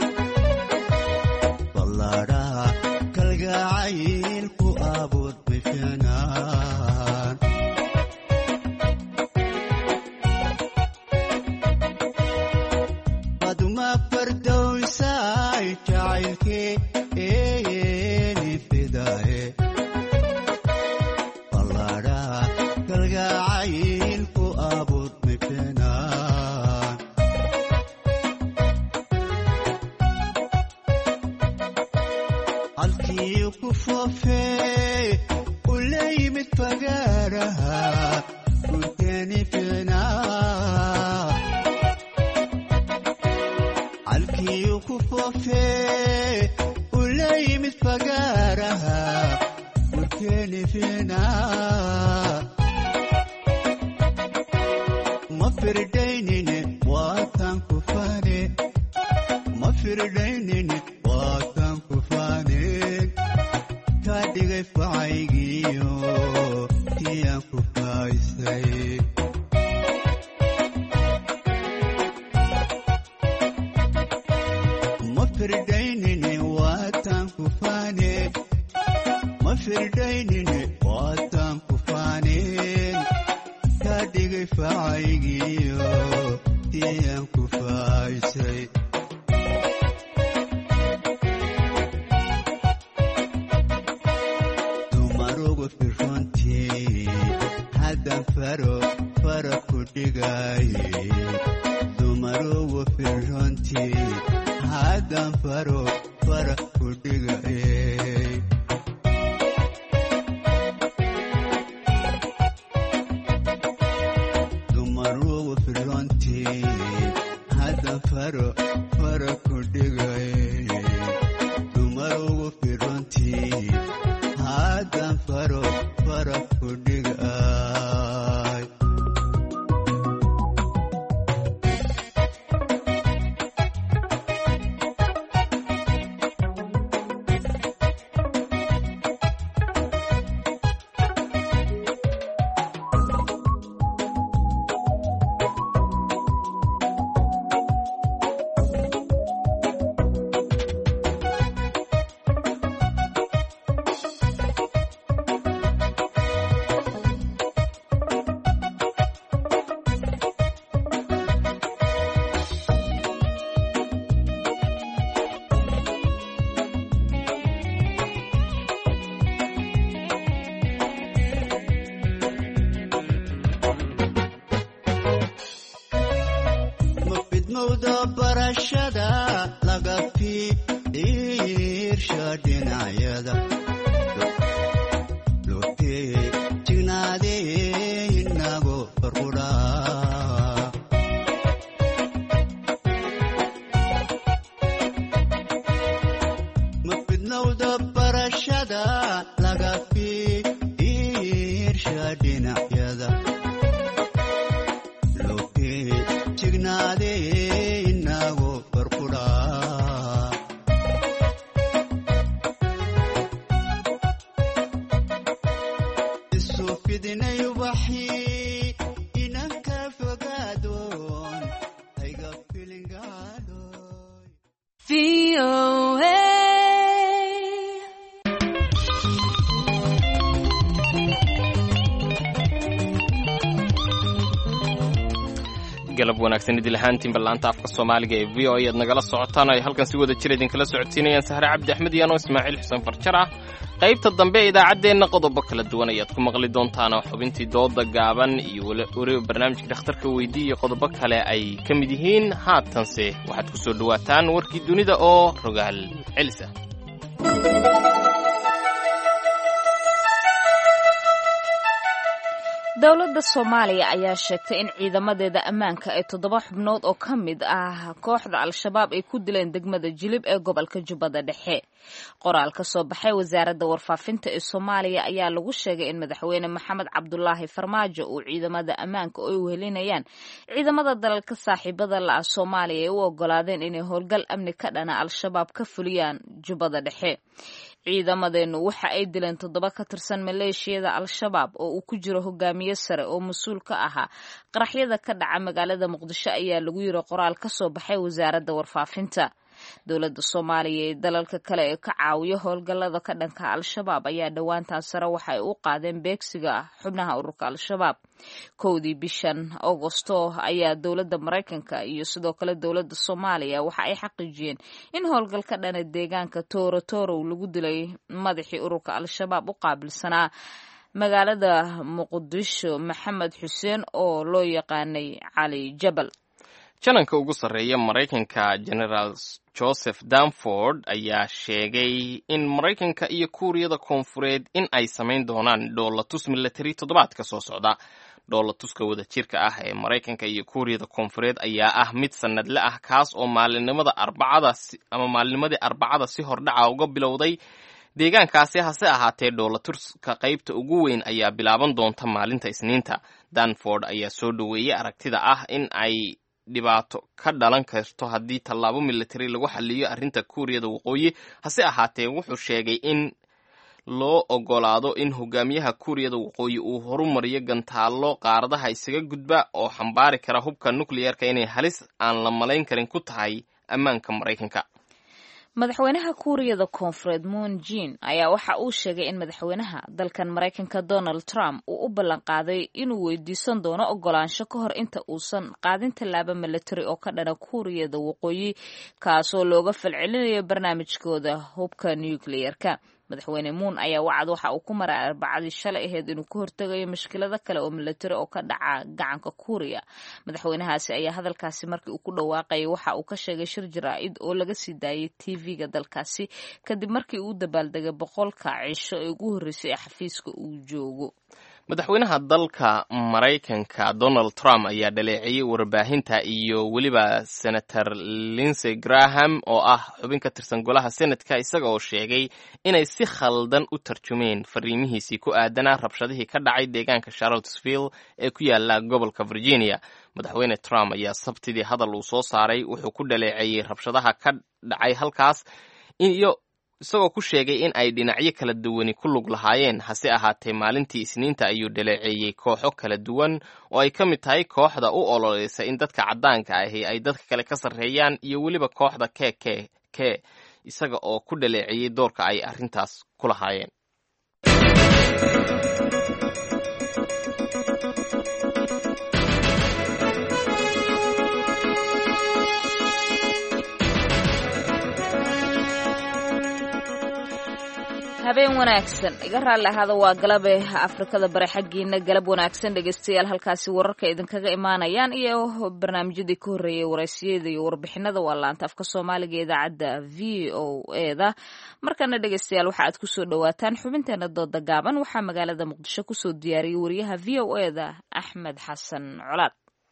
Speaker 9: ballaadhaha kalgacaylku abuud bishanaan baduma fardowsay jacaylkeeni fidaye kalgacaylku abuud mifenaan halkii ku foofee u la yimid fagaaraha gurteeni fiinaa halkii ku foofee u la yimid fagaaraha gurteeni fiinaa ma firdaynine waataan ku faane ma firdaynine waataan ku faaneen kaa dhigay facaygiyo tiyaan ku faaysay ma firdaynine waataan ku faane ma firdaynine waataan ku faaneen dhigay facaygiyo tiyaan ku faaysay dumarugu firrontii haddan fara ku dhigaye dumarugu firrontii haddan fara ku dhigaye fara ku dhigaye dumarugu firrontii haddan fara ku dhigay mawda barashada laga fiirsha dhinacyada lotee jignaadee inago farquraa mafidnawda barashada laga fiirsha dhinacyada lotee
Speaker 2: galab wanaagsan idil ahaantiin ballaanta afka soomaaliga ee v o a aad nagala socotaan ay halkan si wada jira idinkala socodsiinayaan sahre cabdi axmed iyo anoo ismaaciil xuseen farjar ah qaybta dambe ee idaacaddeenna qodobo kala duwan ayaad ku maqli doontaan xubintii dooda gaaban iyo weliba barnaamijka dhakhtarka weydii iyo qodobo kale ay ka mid yihiin haatanse waxaad ku soo dhowaataan warkii dunida oo rogaal celisa
Speaker 1: dowladda soomaaliya ayaa sheegtay in ciidamadeeda ammaanka ay 7 xubnood oo ka mid ah kooxda al-shabaab ay ku dileen degmada jilib ee gobolka jubbada dhexe qoraal ka soo baxay wasaaradda warfaafinta ee soomaaliya ayaa lagu sheegay in madaxweyne maxamed cabdulaahi farmaajo uu ciidamada ammaanka ay u helinayaan ciidamada dalalka saaxiibada la ah soomaaliya ay u ogolaadeen inay howlgal amni ka dhana al-shabaab ka fuliyaan jubbada dhexe ciidamadeenu waxa ay dileen 7 ka tirsan maleeshiyada al-shabaab oo uu ku jiro hogaamiye sare oo mas-uul ka ahaa qaraxyada ka dhaca magaalada muqdisho ayaa lagu yiri qoraal ka soo baxay wasaaradda warfaafinta dowladda soomaaliya ee dalalka kale ee ka caawiyo howlgallada ka dhanka al-shabaab ayaa dhowaantan sare waxa ay u qaadeen beegsiga xubnaha ururka al-shabaab 1 bishan Agosto ayaa dowladda Mareykanka iyo sidoo kale dowladda Soomaaliya waxa ay xaqiijiyeen in howlgalka dhana deegaanka Tooro lagu dilay madaxii ururka al-shabaab u qaabilsanaa magaalada Muqdisho Maxamed Xuseen oo loo yaqaanay Cali Jabal
Speaker 2: jananka ugu sarreeya Mareykanka General Joseph Dunford ayaa sheegay in Mareykanka iyo Kuuriyada Koonfureed in ay samayn doonaan dhoolatus military toddobaadka soo socda dhoolatuska wadajirka ah ee Mareykanka iyo Kuuriyada Koonfureed ayaa ah mid sanadle ah kaas oo maalinnimadii Arbacada si hordhaca uga bilowday deegaankaasi hase ahaatee dhoolatuska qaybta ugu weyn ayaa bilaaban doonta maalinta Isniinta Dunford ayaa soo dhaweeyay aragtida ah in ay dhibaato ka dhalan karto haddii tallaabo military lagu xalliyo arrinta Kuuriyada Waqooyi hase ahaatee wuxuu sheegay in loo ogolaado in hogaamiyaha Kuuriyada Waqooyi uu horumariyo gantaalo qaaradaha isaga gudba oo xambaari kara hubka nuclear-ka inay halis aan la malayn karin ku tahay ammaanka Mareykanka
Speaker 1: madaxweynaha Kuuriyada Koonfureed Moon Jae-in ayaa waxa uu sheegay in madaxweynaha dalkan Mareykanka Donald Trump uu u ballan qaaday inuu weydiisan doono ogolaansho ka hor inta uusan qaadin tallaabo military oo ka dhana Kuuriyada Waqooyi kaasoo looga falcelinayo barnaamijkooda hubka nuclear-ka madaxweyne Moon ayaa wacad waxa uu ku maray Arbacadii shalay ahayd inuu ka hortagayo mushkilada kale oo military oo ka dhaca gacanka Kuuriya madaxweynahaasi ayaa hadalkaasi markii uu ku dhawaaqay waxa uu ka sheegay shir jaraa'id oo laga sii daayay TV-ga dalkaasi kadib markii uu dabaaldegay 100ka cisho ee ugu horeysay ee xafiiska uu joogo
Speaker 2: madaxweynaha dalka Mareykanka Donald Trump ayaa dhaleeceeyay warbaahinta iyo weliba Senator Lindsey Graham oo ah xubin ka tirsan golaha Senatka isaga oo sheegay inay si khaldan u tarjumeen fariimihiisii ku aadanaa rabshadihii ka dhacay deegaanka Charlottesville ee ku yaala gobolka Virginia madaxweyne Trump ayaa sabtidii hadal uu soo saaray wuxuu ku dhaleeceeyay rabshadaha ka dhacay halkaas iyo isagoo ku sheegay in ay dhinacyo kala duwani ku lug lahaayeen hase ahaatee maalintii Isniinta ayuu dhaleeceeyay kooxo kala duwan oo ay ka mid tahay kooxda u ololeysa in dadka caddaanka ahi ay dadka kale ka sarreeyaan iyo weliba kooxda KKK isaga oo ku dhaleeceeyay doorka ay arrintaas ku lahaayeen
Speaker 1: habeen wanaagsan iga raalli ahaada waa galabe Afrikada bari xaqiina galab wanaagsan dhageystayaal halkaasi wararka idinkaga imaanayaan iyo barnaamijyadii ka horeeyay waraysiyada iyo warbixinada waa laanta afka Soomaaliga idaacadda VOA-da markana dhageystayaal waxa aad ku soo dhawaataan xubinteena dooda gaaban waxa magaalada Muqdisho ku soo diyaariyay wariyaha VOA-da Axmed Xasan Colaad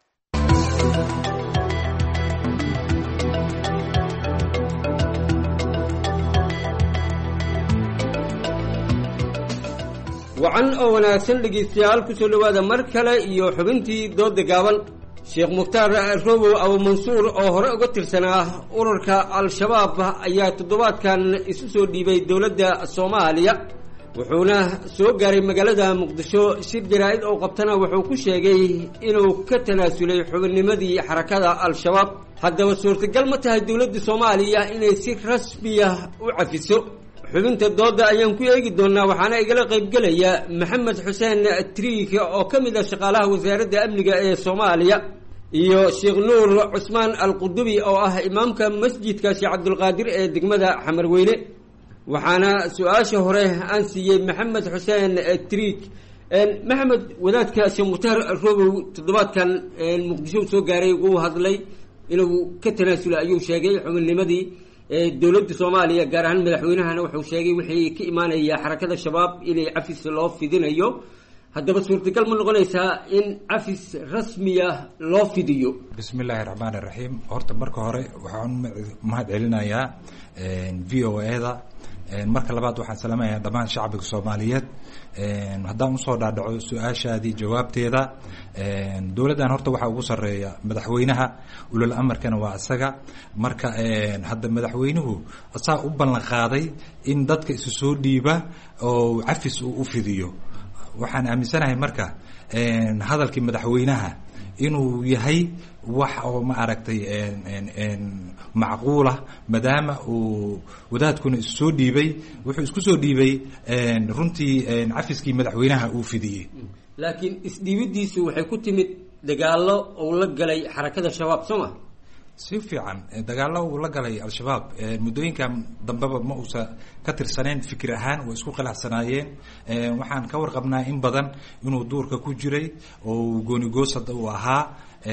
Speaker 10: wacan oo wanaagsan dhegeystayaal ku soo dhawaada mar kale iyo xubintii dooda gaaban Sheekh Mukhtaar Robow Abu Mansuur oo hore uga tirsanaa ururka al-shabaab ayaa toddobaadkan isu soo dhiibay dowladda Soomaaliya wuxuuna soo gaaray magaalada Muqdisho shir jaraa'id oo qabtana wuxuu ku sheegay inuu ka tanaasulay xubinnimadii xarakada al-shabaab haddaba suurtagal ma tahay dowladda Soomaaliya inay si rasmi ah u cafiso xubinta dooda ayaan ku eegi doonaa waxaana igala qaybgelaya Maxamed Xuseen Triik oo ka mid ah shaqaalaha wasaaradda amniga ee Soomaaliya iyo sheekh nuur cusmaan alqudubi oo ah imaamka masjidka sheekh cabdulqaadir ee degmada xamarweyne waxaana su-aasha hore aan siiyey maxamed xuseen triik maxamed wadaadka sheekh mukhtaar robow toddobaadkan muqdisho soo gaaray wuu hadlay inuu ka tanaasulay ayuu sheegay xubinnimadii dowladda soomaaliya gaar ahaan madaxweynahana wuxuu sheegay wixii ka imaanaya xarakada shabaab inay cafis loo fidinayo haddaba suurtagal ma noqonaysaa in cafis rasmiya loo fidiyo?
Speaker 11: bismi illaahi raxmaan iraxiim. horta marka hore waxaan mahad celinayaa v o a-da. marka labaad waxaan salaamayaa dhammaan shacbiga soomaaliyeed. haddaan usoo dhaadhaco su-aashaadii jawaabteeda, dowladdan horta waxaa ugu sarreeya madaxweynaha, ulal amarkana waa isaga. marka hadda madaxweynuhu asaa u ballan qaaday in dadka isu soo dhiiba oo cafis uu u fidiyo. waxaan aaminsanahay marka hadalkii madaxweynaha inuu yahay wax oo ma aragtay macquulah, maadaama uu wadaadkuna isu soo dhiibay, wuxuu isku soo dhiibay runtii cafiskii madaxweynaha uu fidiyey.
Speaker 10: laakiin isdhiibidiisu waxay ku timid dagaallo uu la galay xarakada shabaab soo ma?
Speaker 11: si fiican dagaallo uu la galay al-shabaab muddooyinkan dambeba ma uusa ka tirsaneen, fikir ahaan way isku khilaafsanaayeen. waxaan ka warqabnaa in badan inuu duurka ku jiray oo goonigoosad uu ahaa.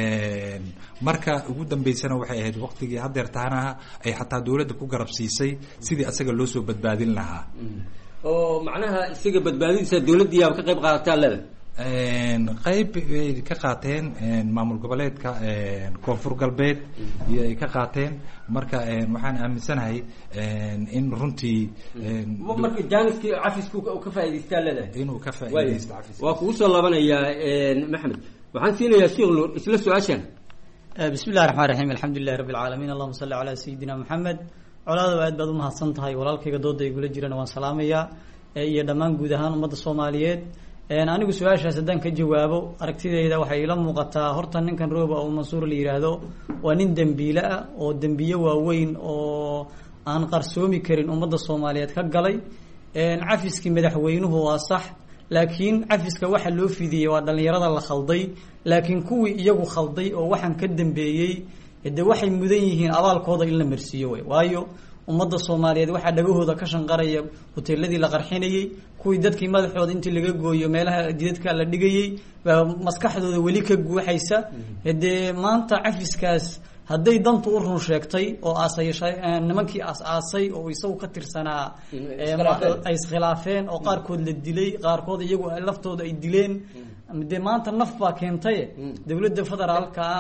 Speaker 11: marka ugu dambeysana waxay ahayd waqtigii haddeer taanaha ay xataa dowladda ku garab siisay sidii asaga loo soo badbaadin lahaa.
Speaker 10: oo macnaha isaga badbaadintiisa dowladdiiaba ka qayb qaadataa leda?
Speaker 11: qayb ay ka qaateen maamul goboleedka koonfur galbeed iyo ay ka qaateen. marka waxaan aaminsanahay in runtii
Speaker 10: marka jaaniskii cafisku ka faa'idaystaa leedahay
Speaker 11: inuu ka faa'iidaysto cafis.
Speaker 10: waa kugu soo laabanayaa maxamed. waxaan siinayaa sheekh nuur isla su-aashan.
Speaker 12: bismi illahi raxmaan raxiim. alxamdu lilahi rabbi alcaalamiin. allahuma salli calaa sayidina maxamed. colaadaba aad baad umahadsan tahay. walaalkayga dooda igula jirana waan salaamayaa, iyo dhammaan guud ahaan ummadda soomaaliyeed. anigu su-aashaas haddaan ka jawaabo, aragtidayda waxay ila muuqataa horta ninkan rooba oo mansuur la yidhaahdo waa nin dembiile ah oo dembiye waaweyn oo aan qarsoomi karin ummadda soomaaliyeed ka galay. cafiskii madaxweynuhu waa sax, laakiin cafiska waxa loo fidiyey waa dhallinyarada la khalday. laakiin kuwii iyagu khalday oo waxaan ka dambeeyey de waxay mudan yihiin abaalkooda in la marsiiyo wey. waayo ummadda soomaaliyeed waxaa dhagahooda ka shanqaraya hoteeladii la qarxinayey, kuwii dadkii madaxooda intii laga gooyo meelaha jidadka la dhigayey baa maskaxdooda weli ka guuxaysa. dee maanta cafiskaas hadday dantu u run sheegtay oo nimankii aas-aasay oo isagu ka tirsanaa ay iskhilaafeen oo qaarkood la dilay, qaarkood iyagu laftooda ay dileen, dee maanta naf baa keentay dowladda federaalkaa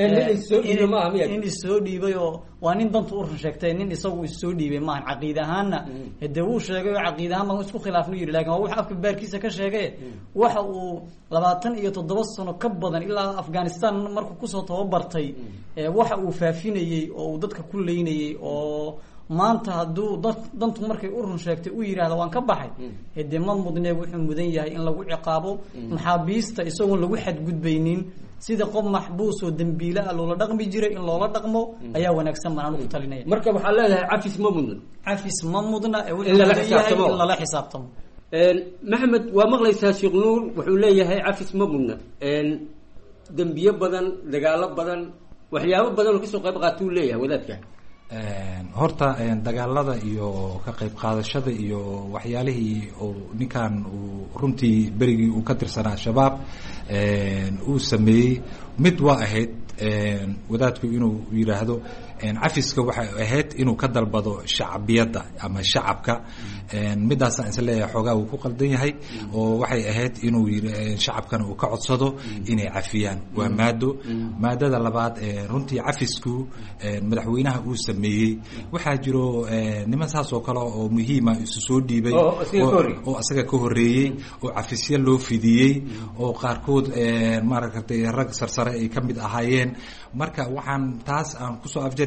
Speaker 12: in issoo dhiibay oo waa nin dantu u run sheegtay, nin isagu issoo dhiibay maahan. caqiid ahaanna de wuu sheegay oo caqiid ahaan baan isku khilaafnu yidhi, lakin waa wax afka baarkiisa ka sheegay. waxa uu 27 sano ka badan ilaa afghanistan markuu kusoo tababartay waxa uu faafinayey oo uu dadka ku leynayey, oo maanta hadduu dantu markay u run sheegtay u yidhaahdo waan ka baxay, de ma mudne wuxuu mudan yahay in lagu ciqaabo. maxaabiista isagoon lagu xadgudbaynin sida qof maxbuus oo dembiile ah loola dhaqmi jiray in loola dhaqmo ayaa wanaagsan baan anigu talinaya.
Speaker 10: marka waxaa leedahay cafis ma mudna?
Speaker 12: cafis ma mudna, wuxuu mudan yahay in lala xisaabtamo.
Speaker 10: maxamed waa maqlaysaa sheekh nuur wuxuu leeyahay cafis ma mudna. dembiye badan, dagaalo badan, waxyaabo badan oo kasoo qayb qaata uu leeyahay wadaadka.
Speaker 11: horta dagaalada iyo ka qayb qaadashada iyo waxyaalihii uu ninkan uu runtii berigii uu ka tirsanaa shabaab uu sameeyey, mid waa ahayd wadaadku inuu yidhaahdo cafiska waxay ahayd inuu ka dalbado shacbiyadda ama shacabka. midaasaan is leeyahay xoogaa uu ku qaldan yahay, oo waxay ahayd inuu shacabkana uu ka codsado inay cafiyaan. waa maadada labaad. runtii cafisku madaxweynaha uu sameeyey waxaa jiro niman saas oo kale oo muhiima isu soo dhiibay oo asaga ka horeeyey oo cafisya loo fidiyey oo qaarkood maaragtay rag sarsare ay ka mid ahaayeen. marka waxaan taas aan kusoo afjari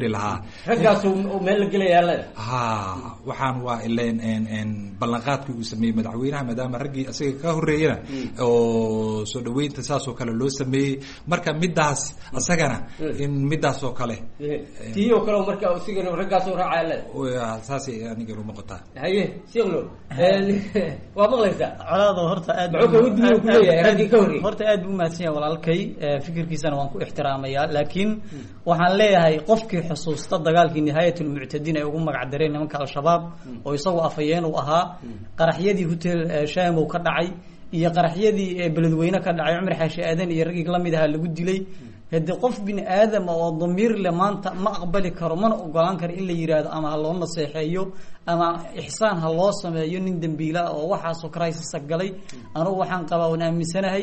Speaker 11: heli lahaa
Speaker 10: raggaas meel la gelayaa
Speaker 11: ha waxaan waa ileen ballanqaadkii uu sameeyey madaxweynaha maadaama raggii isaga ka horreeyana oo soo dhaweynta saas oo kale loo sameeyey marka midaas isagana in midaas oo kale
Speaker 10: tii oo kale marka isigana raggaas oo raacaya
Speaker 11: saasay aniga u muuqataa
Speaker 10: haye sheeklo waa maqlaysaa
Speaker 12: colaado horta aad horta aad buu mahadsan yahay walaalkay fikirkiisana waan ku ixtiraamayaa laakiin waxaan leeyahay qofkii xusuusta dagaalkii nihaayatul muctadiin ay ugu magac dareen nimanka al-shabaab oo isagu afayeen uu ahaa qaraxyadii hotel shaamow ka dhacay iyo qaraxyadii beledweyne ka dhacay cumar xaashi aadan iyo raggii la mid ahaa lagu dilay haddii qof bini aadam oo damiir le maanta ma aqbali karo mana ogolaan karo in la yidhaahdo ama ha loo naseexeeyo ama ixsaan ha loo sameeyo nin dembiila oo waxaasoo crisis galay anugu waxaan qabaa waan aaminsanahay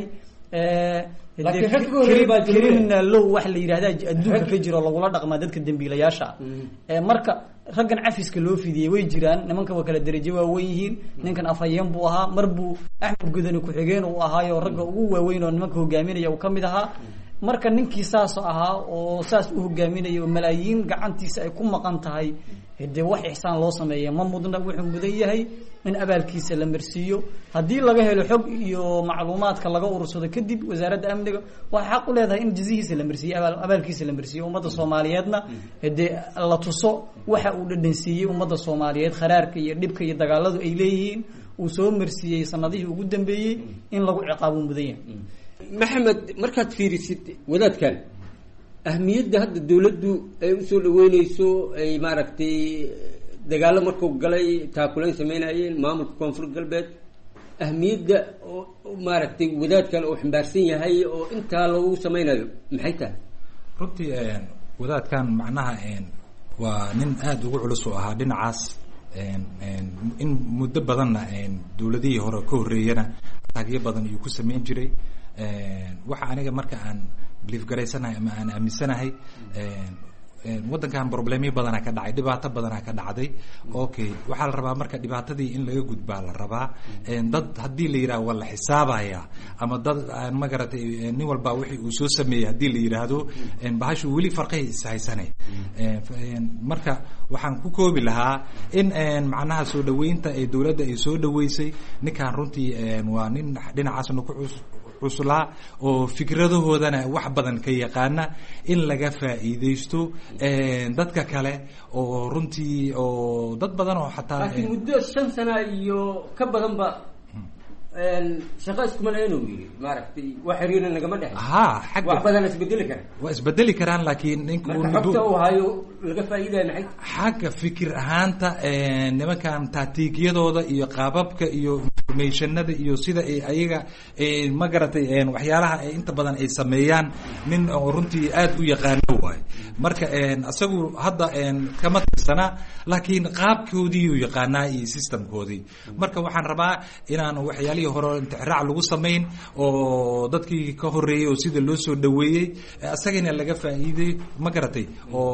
Speaker 12: criminal wax la yidhahda adduunka ka jiro lagula dhaqmaa dadka dembiilayaasha marka raggan cafiska loo fidiyey way jiraan nimanka waa kala derajo waaweyn yihiin ninkan afhayeen buu ahaa mar buu axmed gudani ku-xigeen uu ahaayo ragga ugu waaweyn oo nimanka hogaaminaya uu kamid ahaa marka ninkii saas ahaa oo saas u hogaaminaya oo malaayiin gacantiisa ay ku maqan tahay dee wax ixsaan loo sameeya ma mudna wuxuu mudan yahay in abaalkiisa la marsiiyo haddii laga helo xog iyo macluumaadka laga urursado kadib wasaaradda amniga waxay xaq u leedahay in jazihiisa la marsiiyo abaalkiisa la marsiiyo ummadda soomaaliyeedna dee la tuso waxa uu dhadhansiiyey ummadda soomaaliyeed kharaarka iyo dhibka iyo dagaaladu ay leeyihiin uu soo marsiiyey sanadihii ugu dambeeyey in lagu ciqaabo mudan yahay
Speaker 10: maxamed markaad fiirisid wadaadkan ahmiyadda hadda dawladdu ay usoo dhaweyneyso ay maaragtay dagaalo markuu galay taakulayn sameynayeen maamulka koonfur galbeed ahmiyadda maaragtay wadaadkan uu xambaarsan yahay oo intaa lagu sameynayo maxay tahay
Speaker 11: runtii wadaadkan macnaha waa nin aada ugu culus oo ahaa dhinacaas in muddo badanna dawladihii hore ka horreeyana taagyo badan iyuu ku sameyn jiray waxa aniga marka aan biliif garaysanahay ama aan aaminsanahay waddankan problemyo badanaa ka dhacay dhibaato badanaa ka dhacday okay waxaa la rabaa marka dhibaatadii in laga gudbaa la rabaa dad haddii la yidhaha waa la xisaabaya ama dad ma garatay nin walba wixii uu soo sameeyey haddii la yidhaahdo bahashu weli farqihay ishaysanay marka waxaan ku koobi lahaa in macnaha soo dhaweynta ee dawladda ay soo dhaweysay ninkaan runtii waa nin dhinacaasna ku cuslaa oo fikradahoodana wax badan ka yaqaana in laga faa'iidaysto dadka kale oo runtii oo dad badan oo xataa
Speaker 10: laakiin muddo 5 sano iyo ka badan ba shaqo iskuma leenu yiri maaragtay wax xiriirna nagama dhaxay
Speaker 11: xagga
Speaker 10: wax badan isbedeli karaan
Speaker 11: waa isbedeli karaan laakiin ninku
Speaker 10: uu hayo laga faa'iideeyo maxay
Speaker 11: xagga fikir ahaanta nimankan taatiigyadooda iyo qaababka iyo informationada iyo sida ay ayaga ma garatay waxyaalaha ay inta badan ay sameeyaan nin oo runtii aad u yaqaano waay marka asagu hadda kama tirsana laakiin qaabkoodii uu yaqaanaa iyo systemkoodii marka waxaan rabaa inaan waxyaalihii hore intixraac lagu samayn oo dadkii ka horreeyey oo sida loo soo dhaweeyey asagana laga faa'iiday ma garatay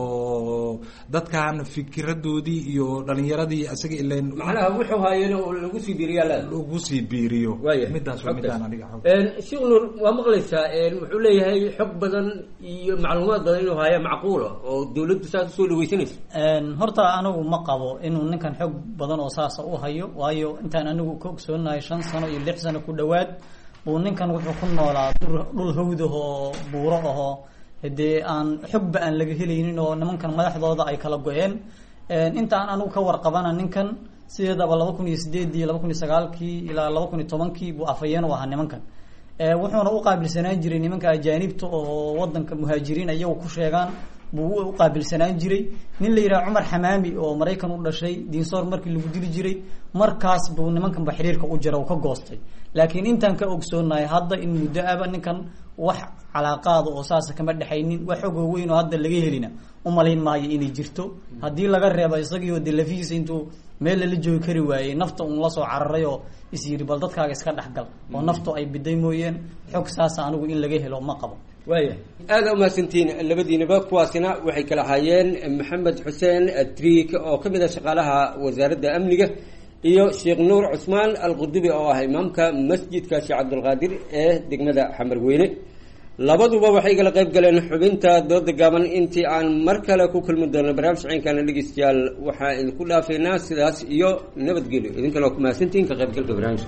Speaker 11: oo dadkan fikiradoodii iyo dhalinyaradii asaga ileen
Speaker 10: macnaha wuxuu haayeen oo lagu sii biiriyaa
Speaker 11: lagu sii biiriyo midaas waa midaan aniga
Speaker 10: sheekh nuur waa maqlaysaa wuxuu leeyahay xog badan iyo macluumaad badan inuu haayo macquula oo dawladdu saas usoo dhaweysanayso
Speaker 12: horta anigu ma qabo inuu ninkan xog badan oo saasa u hayo waayo intaan anigu ka ogsoonahay 5 sano iyo 6 sano ku dhawaad uu ninkan wuxuu ku noolaa dhul hawdahoo buuro ahoo hadee aan xogba aan laga helaynin oo nimankan madaxdooda ay kala go-een intaan anigu ka warqabana ninkan sideedaba 2008 iyo 2009 ilaa 2010 buu afayeen u ahaa nimankan wuxuuna u qaabilsanaan jiray nimanka ajaanibta oo wadanka muhaajiriin ayagu ku sheegaan buu u qaabilsanaan jiray nin la yiraahdo Umar Xamaami oo Mareykan u dhashay diinsoor markii lagu dili jiray markaas buu nimankan ba xiriirka u jira oo ka goostay laakiin intaan ka ogsoonahay hadda in muddo aba ninkan wax calaaqaad oo saas kama dhaxaynin wax xog weyn oo hadda laga helina u malayn maayo inay jirto haddii laga reebo isagii oo dalafiis intuu meel la joogi kari waayay nafta uu la soo cararay oo isiri bal dadkaaga iska dhaxgal oo naftu ay biday mooyeen xog saas anigu in laga helo ma qabo
Speaker 10: waaya aad u mahadsantiin labadiinaba kuwaasina waxay kala hayeen maxamed xuseen Triik oo kamid ah shaqaalaha wasaaradda amniga iyo Sheekh Nuur Cusmaan Al-Qudubi oo ah imaamka masjidka Sheekh Cabdul Qaadir ee degmada Xamarweyne labaduba waxay kala qayb galeen xubinta dooda gaaban. intii aan mar kale ku kulmi doono barnaamij ciinkana dhegeystayaal waxaa idinku dhaafeynaa sidaas iyo nabadgelyo. idinkana waa ku mahadsantihiin ka qaybgalka barnaamijka.